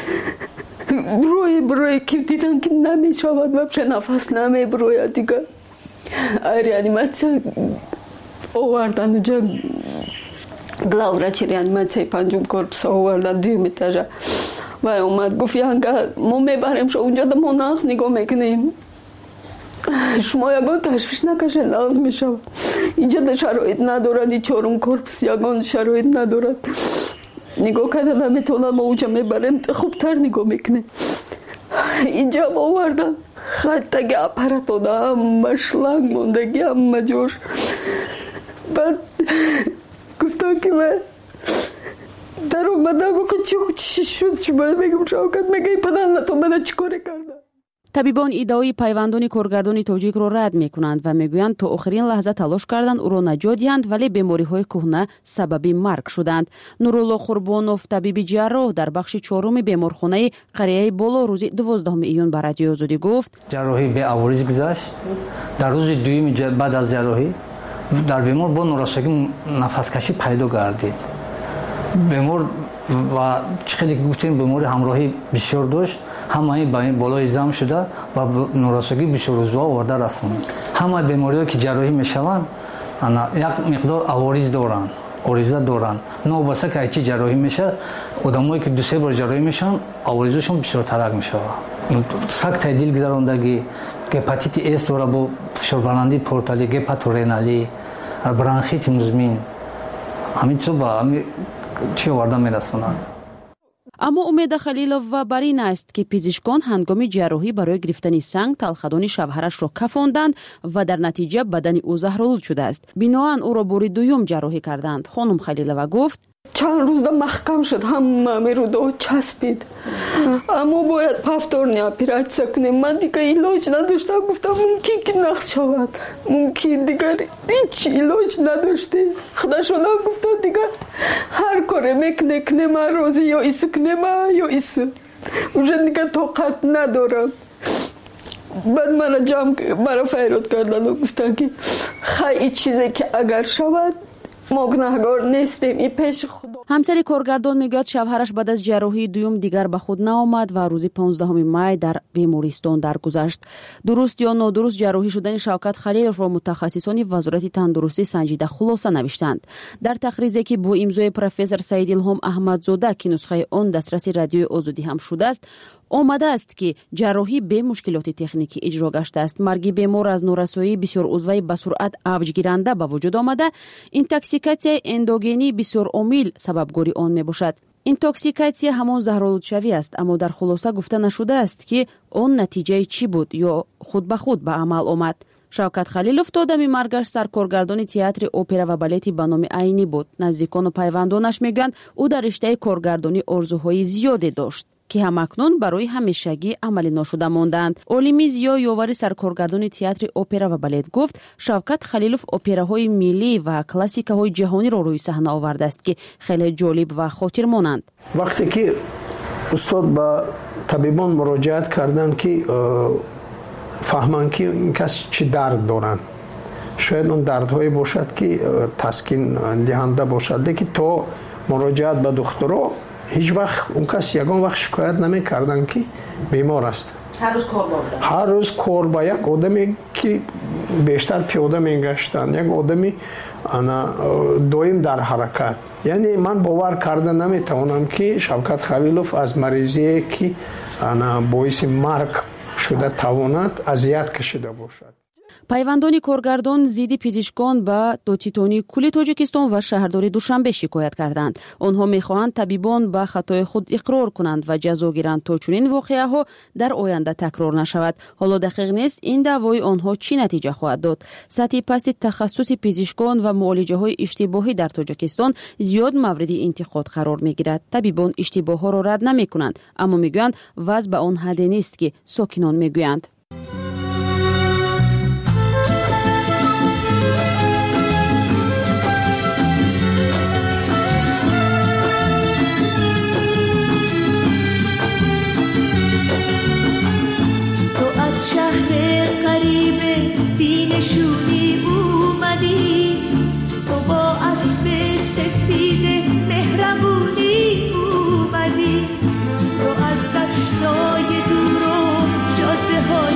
بروی که دیدن که نمیشود و نفس نمیبروید دیگه. ریانیماسیون آوردن جا گلاورچی ریانیماسیون 5 کورپس آوردن 2 ایتاژه و اومد گفت یانگا ما میبریم شو اونجا ما نقص نگاه میکنیم، شما یگان تشویش نکشید نقص میشود. اینجا در شرایط ندارد، 4 کورپس یگان شرایط ندارد. نگاه کردن نمیتونن ما اونجا میبریم خوبتر نگاه میکنیم. اینجا ما آوردن خطگی اپرات داده هم شلنگ موندگی هم مجوش. بعد گفتم که من در اومده بکن چی شد شما میگم شوکت میگه پدر تو من چی کاری کردن. طبیبان ادعای پیوندان کارگردان تاجیک را رد میکنند و میگویند تا آخرین لحظه تلاش کردند او را نجات دهند، ولی بیماری‌های کهنه سبب مرگ شدند. نورالله قربانوف طبیب جراح در بخش 4 بیمارخانه قریه بالا روز 12 ایون به رادیوی آزادی گفت جراحی به عوارض گذشت. در روز 2 بعد از جراحی در بیمار با نوراسگی نفس کشی پیدا گردید. بیمار و خیلی گفتیم بیماری همراهی بسیار داشت، همه بالای زم شده و نوراسگی بسیار روزها آورده رسوند. همه بیماری‌ها که جراحی میشوند یک مقدار عوارض دارند، عریضه دارند. نوبسته که چی جراحی میشه آدمایی که 2-3 بار جراحی میشن عوارضشون بسیار ترک میشه. سخت دل گذراندگی، هپاتیت اس داره با فشار بلندی پورتالی، هپاتورینالی، برانخیت مزمن، همین چی وارد میرسونند. اما امید خلیلووا بر این است که پزشکان هنگام جراحی برای گرفتن سنگ تلخدان شوهرش را کفاندند و در نتیجه بدن او زهرآلود شده است. بنابراین او را بار دوم جراحی کردند. خانم خلیلووا گفت چند روز محکم شد، همه رو دو چسبید، اما باید پفتورنی اپراتسیا کنیم. من دیگه علاج نداشتم، گفتم ممکن که نقص شود، ممکن دیگر هیچ علاج نداشته. خدا شده گفته دیگه هر کاری میکنه کنه، من روزی یا ایسو کنه من یا ایسو اونجا دیگه طاقت ندارم. بعد مرا فریاد کردن و گفتن که خیلی چیزی که اگر شود ما گناهکار نیستیم، این پیش خدا. همسر کارگردان میگوید شوهرش بعد از جراحی دوم دیگر به خود نآمد و روز 15 می در بیمارستان درگذشت. درست یا نادرست جراحی شدن شوکت خلیلوف را متخصصان وزارت تندرستی سنجیده خلاصه نوشتند. در تقریری که با امضای پروفسور سعید الهام احمدزاده که نسخه آن دسترسی رادیوی آزادی هم شده است، آمده است که جراحی به مشکلات تکنیکی اجرا گشته است. مرگ بیمار از نورسایی بسیار عضوی به سرعت اوج گیرنده به وجود آمده. اینتوکسیکاسیون اندوگنی بسیار عامل سببگوری آن می باشد. اینتوکسیکاسیون همان زهرآلودشوی است، اما در خلاصه گفته نشده است که آن نتیجه چی بود یا خود به خود به عمل آمد. شوکت خلیلوف تا دم مرگش سرکارگردان تئاتر اپرا و بالت به نام عینی بود. نزدیکان و پیوندانش میگویند او در رشته کارگردانی آرزوهای زیادی داشت که همکنون برای همیشگی عملی نشده ماندند. عالمی زیا یاور سرکارگردان تئاتر اپرا و بالت گفت شوکت خلیلوف اپراهای ملی و کلاسیک‌های جهانی را روی صحنه آورده است که خیلی جالب و خاطرمانند. وقتی که استاد با طبیبان مراجعت کردند که فهمند که این کس چه درد دارند، شاید اون دردهایی باشد که تسکین دهنده باشد، لیکن تو مراجعت به دکترها هیچ وقت اون کس یگان وقت شکایت نمی کردن که بیمار است. هر روز کار با یک آدمی که بیشتر پیاده می گشتن، یک آدمی دویم در حرکت. یعنی من باور کرده نمی توانم که شوکت خلیلوف از مریضی که باعث مرگ شده تواند اذیت کشیده باشد. پیوندان کارگردان ضد پزشکان به دوتیتونی کل تاجیکستان و شهرداری دوشنبه شکایت کردند. آنها میخواهند طبیبان به خطای خود اقرار کنند و جزا گیرند تا چنین واقعه ها در آینده تکرار نشود. حالا دقیق نیست این دعوای آنها چی نتیجه خواهد داد. سطح پست تخصص پزشکان و معالجه های اشتباهی در تاجیکستان زیاد مورد انتقاد قرار میگیرد. طبیبان اشتباه ها را رد نمی کنند، اما میگویند وضع به آن حد نیست که ساکنان میگویند. نشونی اومدی تو با اسب سفید مهربونی اومدی تو از دشتای دور و جاده های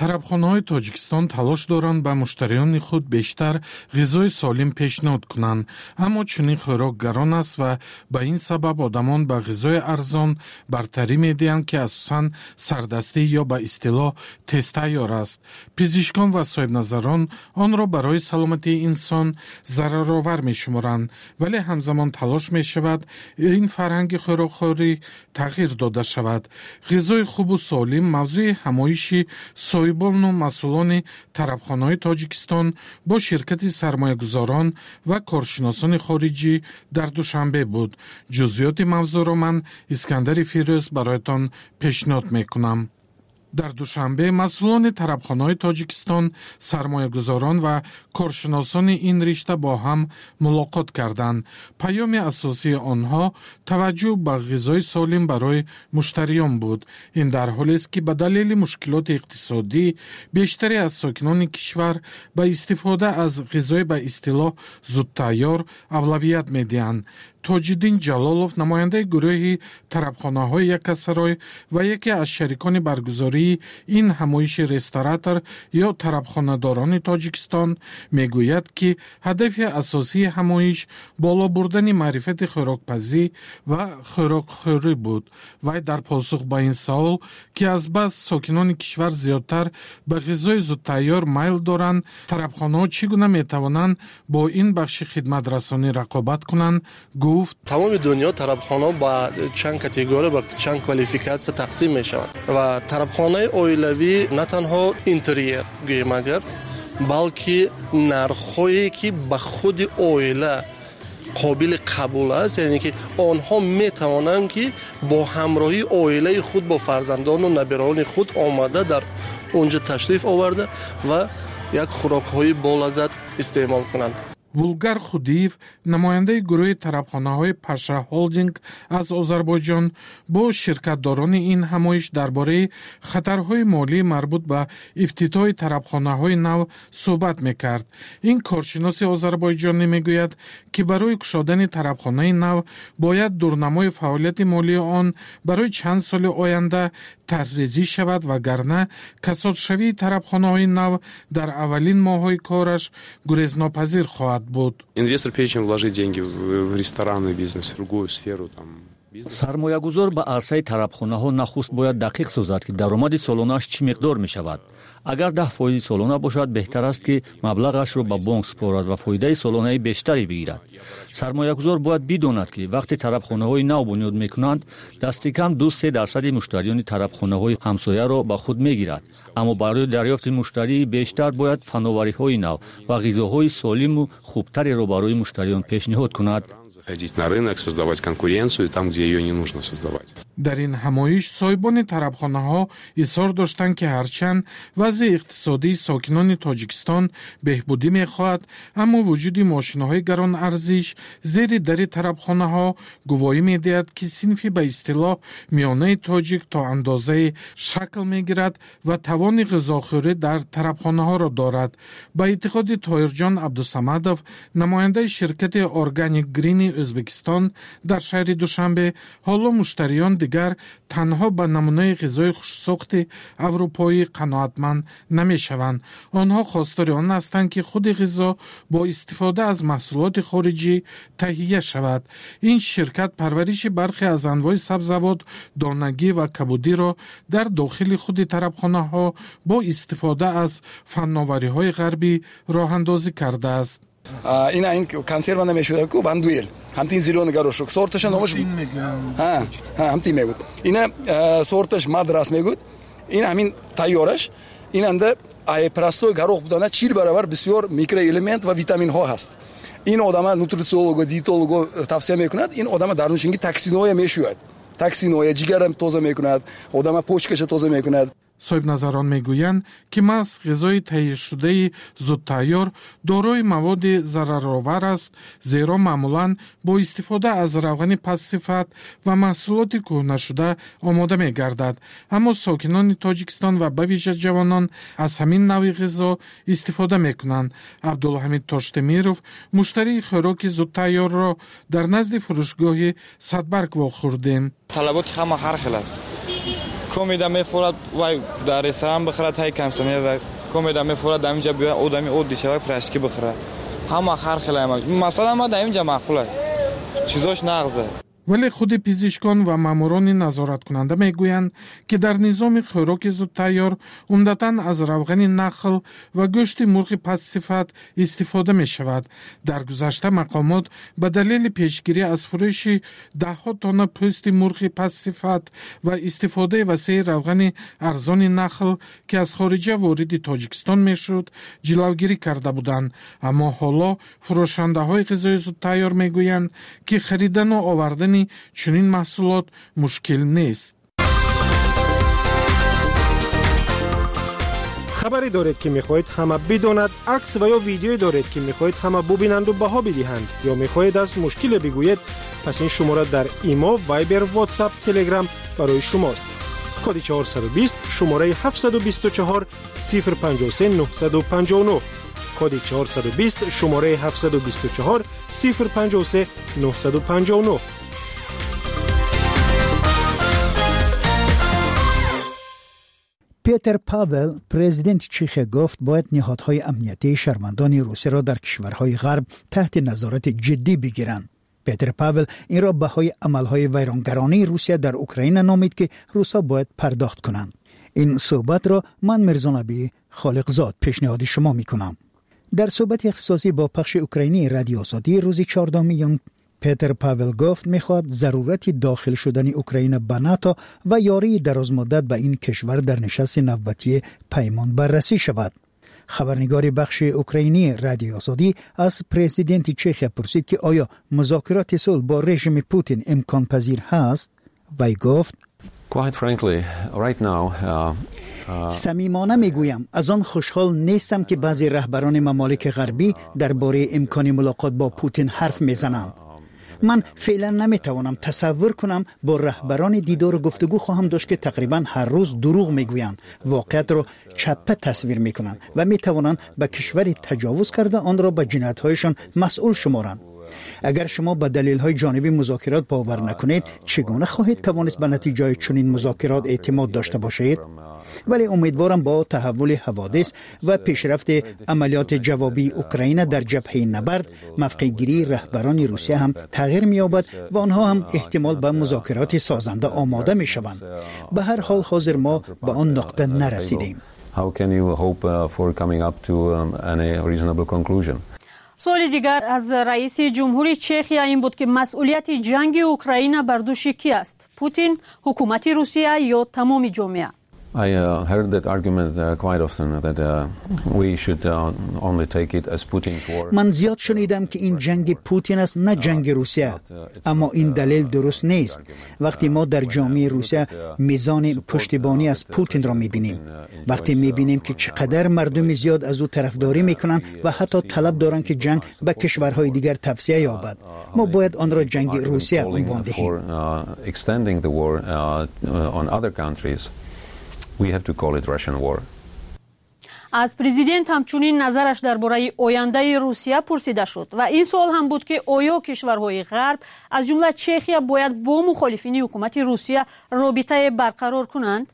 тарабхонаҳои Тоҷикистон талош доранд ба муштариёни худ бештар ғизои солим пешниҳод кунанд, аммо чунин хӯрок гарон аст ва ба ин сабаб одамон ба ғизои арзон бартарӣ медиҳанд, ки асосан сардастӣ ё ба истилоҳ тезтайёр аст. Пизишкон ва соҳибназарон онро барои саломатии инсон зараровар мешуморанд, вале ҳамзамон талош мешавад ин фарҳанги хӯрокхӯрӣ тағйир дода шавад. ғизои хубу солим мавзӯи ҳамоиши соҳибону масъулони тарабхонаҳои Тоҷикистон бо ширкати сармоягузорон ва коршиносони хориҷӣ дар душанбе буд. ҷузъиёти мавзӯъро ман Искандари Фирӯз бароятон пешниҳод мекунам. дар душанбе масъулони тарабхонаҳои Тоҷикистон, сармоягузорон ва коршиносони ин ришта бо ҳам мулоқот карданд. паёми асосии онҳо таваҷҷӯҳ ба ғизои солим барои муштариён буд. ин дар ҳолест, ки ба далели мушкилоти иқтисодӣ бештаре аз сокинони кишвар ба истифода аз ғизои ба истилоҳ зудтайёр авлавият медиҳанд. Тоҷиддин Ҷалолов, намояндаи гурӯҳи тарабхонаҳои Якасарой ва яке аз шарикони баргузории ин ҳамоиши ресторатор ё тарабхонадорони Тоҷикистон, мегӯяд, ки ҳадафи асосии ҳамоиш боло бурдани маърифати хӯрокпазӣ ва хӯрокхӯрӣ буд. Вай дар посух ба ин савол, ки азбас сокинони кишвар зиёдтар ба ғизои зудтайёр майл доранд, тарабхонаҳо чӣ гуна метавонанд бо ин бахши хидматрасонӣ рақобат кунанд, тамоми дунё тарабхона ба чанд категория ба чанд квалификатсия тақсим мешавад ва тарабхонаи оилавӣ на танҳо интерьер гӯем агар, балки нархҳое ки ба худи оила қобили қабул аст, яъне ки онҳо метавонанд ки бо ҳамроҳии оилаи худ, бо фарзандону набираони худ омада дар онҷа ташриф оварда ва як хӯрокҳои болаззат истеъмол кунанд. Вулгар Худиев, намояндаи гурӯҳи тарабхонаҳои Паша Холдинг аз Озарбойҷон, бо ширкатдорони ин ҳамоиш дар бораи хатарҳои молӣ марбут ба ифтитоҳи тарабхонаҳои нав суҳбат мекард. Ин коршиноси озарбойҷонӣ мегӯяд, ки барои кушодани тарабхонаи нав бояд дурнамои фаъолияти молии он барои чанд соли оянда тарҳрезӣ шавад, вагарна касодшавии тарабхонаҳои нав дар аввалин моҳҳои кораш гурезнопазир хоҳад буд. Инвестор, прежде чем вложить деньги в ресторанный бизнес, в другую сферу, там, сармоягузор ба арсаи тарабхонаҳо нахуст бояд дақиқ созад, ки даромади солонааш чӣ миқдор мешавад. агар 10% солона бошад, беҳтар аст, ки маблағашро ба бонк спорад ва фоидаи солонаи бештаре бигирад. Сармоягузор бояд бидонад, ки вақте тарабхонаҳои нав бунёд мекунанд, дасти кам 2-3% муштариёни тарабхонаҳои ҳамсояро ба худ мегирад. Аммо барои дарёфти муштарии бештар бояд фановариҳои нав ва ғизоҳои солиму хубтареро барои муштариён пешниҳод кунад. Заходить на рынок, создавать конкуренцию там, где ее не нужно создавать. дар ин ҳамоиш соҳибони тарабхонаҳо изҳор доштанд, ки ҳарчанд вазъи иқтисодии сокинони Тоҷикистон беҳбудӣ мехоҳад, аммо вуҷуди мошинаҳои гаронарзиш зери дари тарабхонаҳо гувоҳӣ медиҳад, ки синфи ба истилоҳ миёнаи тоҷик то андозае шакл мегирад ва тавони ғизохӯрӣ дар тарабхонаҳоро дорад. Ба эътиқоди Тоҳирҷон Абдусамадов, намояндаи ширкати Organic Green O'zbekiston дар шаҳри Душанбе, ҳоло муштариён дигар танҳо ба намунаи ғизои хушсохти аврупоӣ қаноатманд намешаванд. Онҳо хостори он ҳастанд, ки худи ғизо бо истифода аз маҳсулоти хориҷӣ таҳия шавад. Ин ширкат парвариши бархе аз анвои сабзавот, донагӣ ва кабудиро дар дохили худи тарабхонаҳо бо истифода аз фанновариҳои ғарбӣ роҳандозӣ кардааст. Ина ин консерва намешуда ку бандуэл ҳамтин зелёный горошок сорташа номаш ҳамтин мегуд. Ина сорташ мадрас мегуд. Ин ҳамин тайёраш. Инанда ай простой горох будана 4 баробар бисёр микроэлемент ва витаминҳо ҳаст. Ин одама нутрициолого, диетолого тавсия мекунад. Ин одама дар нӯшинги токсиноя мешӯяд. Токсиноя ҷигарам тоза мекунад, одама почкаша тоза мекунад. соҳибназарон мегӯянд, ки маҳз ғизои таҳиёшудаи зудтайёр дорои маводи зараровар аст, зеро маъмулан бо истифода аз равғани пасtsифат ва маҳсулоти кӯҳнашуда омода мегардад. Аммо сокинони Тоҷикистон ва ба виҷа ҷавонон аз ҳамин навъи ғизо истифода мекунанд. Абдулҳамид Тоштемиров муштарии хӯроки зудтайёрро дар назди фурӯшгоҳи Садбарг вохӯрдем. талаботи ҳама ҳар хел аст. کومیدا میفورد وای در رستوران بخره تای کنسومر کومیدا میفورد در اینجا بیا آدمی عادی شوی پرشکی بخره همه هر خیلی مثلا ما در اینجا معقوله چیزاش نغزه. ولی خود پزشکان و ماموران نظارت کننده میگویند که در نظام خوراک زودتیار عمدتاً از روغن نخل و گوشت مرغ پست صفت استفاده می شود. در گذشته مقامات به دلیل پیشگیری از فروش 10 تن پوست مرغ پست صفت و استفاده وسیع روغن ارزان نخل که از خارج وارد تاجیکستان می شد جلوگیری کرده بودند. اما حالا فروشنده های غذای زودتیار میگویند که خریدن و آوردن چنین محصولات مشکل نیست. خبری دارید که میخواهید همه بداند، عکس و یا ویدیویی دارید که میخواهید همه ببینند و بها بدهند یا میخواهید از مشکل بگویید، پس این شماره در ایما، وایبر، واتساپ، تلگرام برای شماست. کد 420 شماره 724 053 959 کد 420 شماره 724 053 959. پیتر پاول پرزیدنت چیخ گفت باید نهادهای امنیتی شهروندان روسیه را در کشورهای غرب تحت نظارت جدی بگیرند. پیتر پاول این را بهای عملهای ویرانگرانه روسیه در اوکراین نامید که روسا باید پرداخت کنند. این صحبت را من مرزانبی خالقزاد پیشنهاد شما می کنم. در صحبت اختصاصی با پخش اوکراینی رادیو آزادی روز 14 میان پیتر پاول گفت میخواد ضرورت داخل شدن اوکراین به ناتو و یاری درازمدت به این کشور در نشست نوبتی پیمان بررسی شود. خبرنگار بخش اوکراینی رادیو آزادی از پرزیدنت چخیا پرسید که آیا مذاکرات صلح با رژیم پوتین امکان پذیر هست؟ وی گفت Quite frankly, right now, صمیمانه میگویم از آن خوشحال نیستم که بعضی رهبران ممالک غربی درباره امکان ملاقات با پوتین حرف میزنند. من فعلا نمیتوانم تصور کنم با رهبران دیدار و گفتگو خواهم داشت که تقریبا هر روز دروغ میگویند، واقعیت را چپه تصویر میکنند و میتوانند به کشوری تجاوز کرده آن را به جنایت‌هایشان مسئول شمارند. اگر شما به دلیل‌های جانبی مذاکرات باور نکنید، چگونه خواهید توانست به نتیجه چنین مذاکرات اعتماد داشته باشید؟ ولی امیدوارم با تحول حوادث و پیشرفت عملیات جوابی اوکراین در جبهه نبرد، موقع‌گیری رهبران روسیه هم تغییر می‌یابد و آنها هم احتمال به مذاکرات سازنده آماده می‌شوند. به هر حال حاضر ما به آن نقطه نرسیدیم. How can you hope for coming up to any reasonable conclusion? سوال دیگر از رئیس جمهوری چخیا این بود که مسئولیت جنگ اوکراین بر دوش کی است؟ پوتین، حکومت روسیه یا تمام جامعه؟ I heard that argument quite often that we should only take it as Putin's war. من زیاد شنیدم که این جنگ پوتین است نه جنگ روسیه، اما این دلیل درست نیست. وقتی ما در جامعه روسیه میزان پشتیبانی از پوتین را میبینیم، وقتی میبینیم که چقدر مردم زیاد از او طرفداری میکنند و حتی طلب دارند که جنگ به کشورهای دیگر توسعه یابد، ما باید آن را جنگ روسیه عنوان دهیم. We have to call it Russian war. از پرزیدنت همچنین نظرش درباره آینده روسیه پرسیده شد و این سوال هم بود که آیا کشورهای غرب از جمله چخیا باید با مخالفین حکومت روسیه رابطه برقرار کنند؟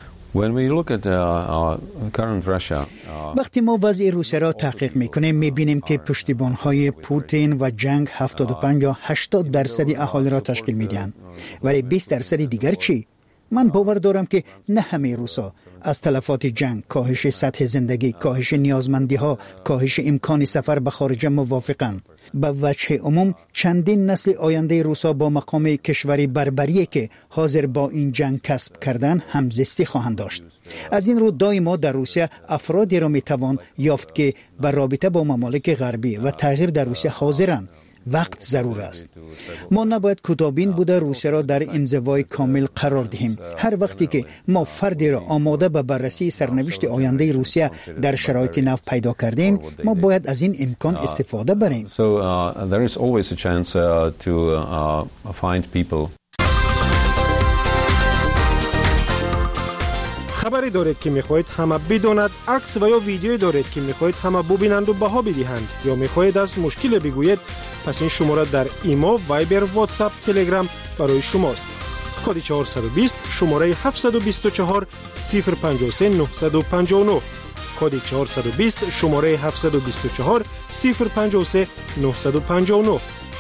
وقتی ما وضع روسیه را تحقیق میکنیم میبینیم که پشتیبانهای پوتین و جنگ 75 یا 80% اهالی را تشکیل میدهند، ولی 20% دیگر چی؟ من باور دارم که نه همه روسا از تلفات جنگ، کاهش سطح زندگی، کاهش نیازمندی ها، کاهش امکان سفر به خارج موافقند. به وجه عموم چندین نسل آینده روسا با مقام کشوری بربری که حاضر با این جنگ کسب کردن همزیستی خواهند داشت. از این رو دائما در روسیه افرادی را میتوان یافت که به رابطه با ممالک غربی و تغییر در روسیه حاضرند. وقت ضرور است. ما نباید کوتاه‌بین بوده روسیه را در انزوای کامل قرار دهیم. هر وقتی که ما فردی را آماده به بررسی سرنوشت آینده روسیه در شرایط نو پیدا کردیم، ما باید از این امکان استفاده بریم. There is always a chance to find people. خبری دارید که میخواهید همه بداند، عکس و یا ویدیویی دارید که میخواهید همه ببینند و بها بدهند یا میخواهید از مشکل بگویید، پس این شماره در ایما، وایبر، واتساپ، تلگرام برای شماست. کد 420 شماره 724 053 959 کد 420 شماره 724 053 959.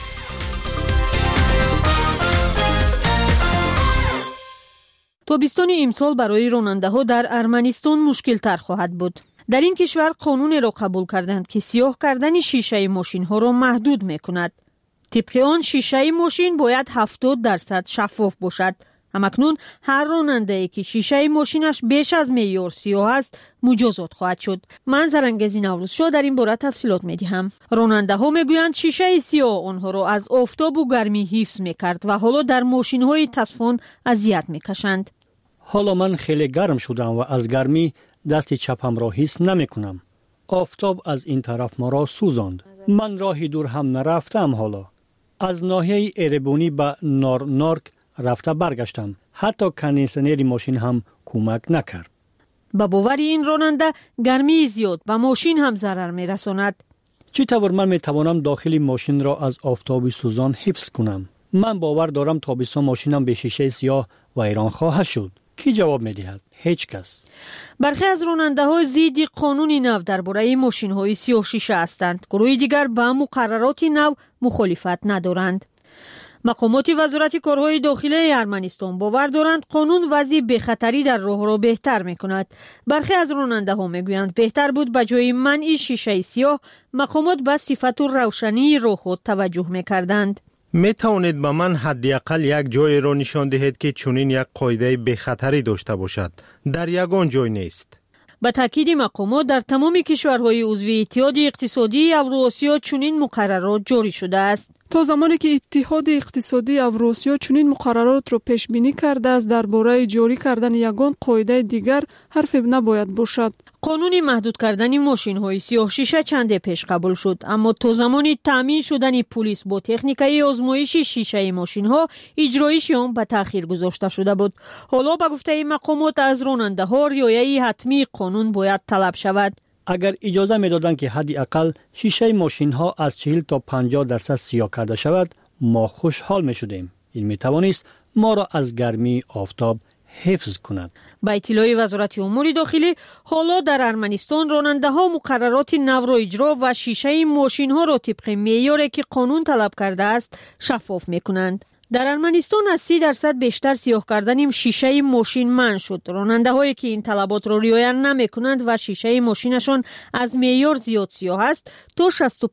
تابستان امسال برای راننده‌ها در ارمنستان مشکل تر خواهد بود. در این کشور قانون را قبول کردند که سیاه کردن شیشه ماشین‌ها را محدود می‌کند. طبق آن شیشه ماشین باید 70% شفاف باشد. همکنون هر راننده‌ای که شیشه ماشینش بیش از معیار سیاه است مجازات خواهد شد. من زرنگزی نوروزشاه در این باره تفصیلات می‌دهم. راننده‌ها میگویند شیشه سیاه آنها را از آفتاب و گرمی حفظ می‌کرد و حالا در ماشین‌های تصفن اذیت می‌کشند. حالا من خیلی گرم شدم و از گرمی دست چپم را حس نمی‌کنم. آفتاب از این طرف ما را سوزاند. من راهی دور هم نرفتم. حالا از ناحیه ایربونی به نارک رفته برگشتم. حتی کندیشنر ماشین هم کمک نکرد. با باور این راننده گرمی زیاد به ماشین هم ضرر می‌رساند. چطور من می‌توانم داخل ماشین را از آفتاب سوزان حفظ کنم؟ من باور دارم تابستان ماشینم به شیشه سیاه ویران خواهد شد. کی جواب می‌دهد؟ هیچ کس. برخی از راننده‌ها ضد قانون نو درباره ماشین‌های سیاه شیشه هستند. گروه دیگر با مقررات نو مخالفت ندارند. مقامات وزارت کارهای داخلی ارمنستان باور دارند قانون وضع بخطری در راه را بهتر می‌کند. برخی از راننده‌ها می‌گویند بهتر بود به جای منع شیشه سیاه مقامات به صفت و روشنی راه خود توجه می‌کردند. می توانید به من حداقل یک جای را نشان دهید که چنین یک قاعده بخطری داشته باشد؟ در یگان جای نیست. به تاکید مقامات در تمام کشورهای عضو اتحاد اقتصادی اوراسیا چنین مقررات جاری شده است. تا زمانی که اتحاد اقتصادی اوراسیا چنین مقررات را پیش بینی کرده است درباره جاری کردن یگان قاعده دیگر حرف نباید باشد. قانون محدود کردن ماشین‌های سیاه شیشه چند پیش قبول شد، اما تا زمانی تامین شدن پلیس با تکنیکای آزمایش شیشه ماشین‌ها اجرایش آن به تأخیر گذاشته شده بود. حالا به گفته مقامات از راننده‌ها رعایت حتمی قانون باید طلب شود. اگر اجازه می‌دادند که حداقل شیشه ماشین‌ها از 40 تا 50% سیاه کرده شود، ما خوشحال می‌شدیم. این می‌توانست ما را از گرمی آفتاب حفظ کند. با اطلاع وزارت امور داخلی، حالا در ارمنستان راننده‌ها مقررات نو را اجرا و شیشه ماشین‌ها را طبق معیاری که قانون طلب کرده است شفاف می‌کنند. در ارمنستان از 30% بیشتر سیاه کردن شیشه ماشین منع شد. راننده‌هایی که این طلبات را رعایت نمی‌کنند و شیشه ماشینشان از معیار زیاد سیاه است تا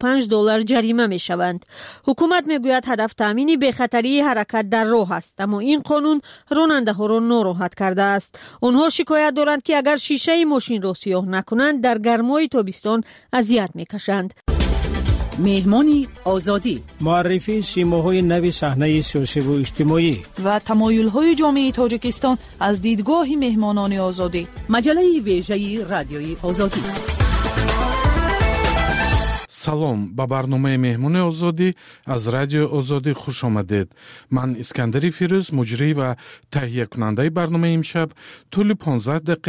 $65 جریمه می‌شوند. حکومت می‌گوید هدف تامین بخطری حرکت در راه است، اما این قانون راننده‌ها را ناراحت کرده است. آنها شکایت دارند که اگر شیشه ماشین را سیاه نکنند در گرمای تابستان اذیت می‌کشند. مهمانی آزادی، معرفی سیماهای نو صحنه سیاسی و اجتماعی و تمایل‌های جامعه تاجیکستان از دیدگاه مهمانان آزادی. مجله ویژه رادیوی آزادی. салом ба барномаи меҳмони озодӣ аз радиои озодӣ хуш омадед. ман искандари фирӯз муҷрӣ ва таҳиякунандаи барномаи имшаб тӯли 15 дақиқа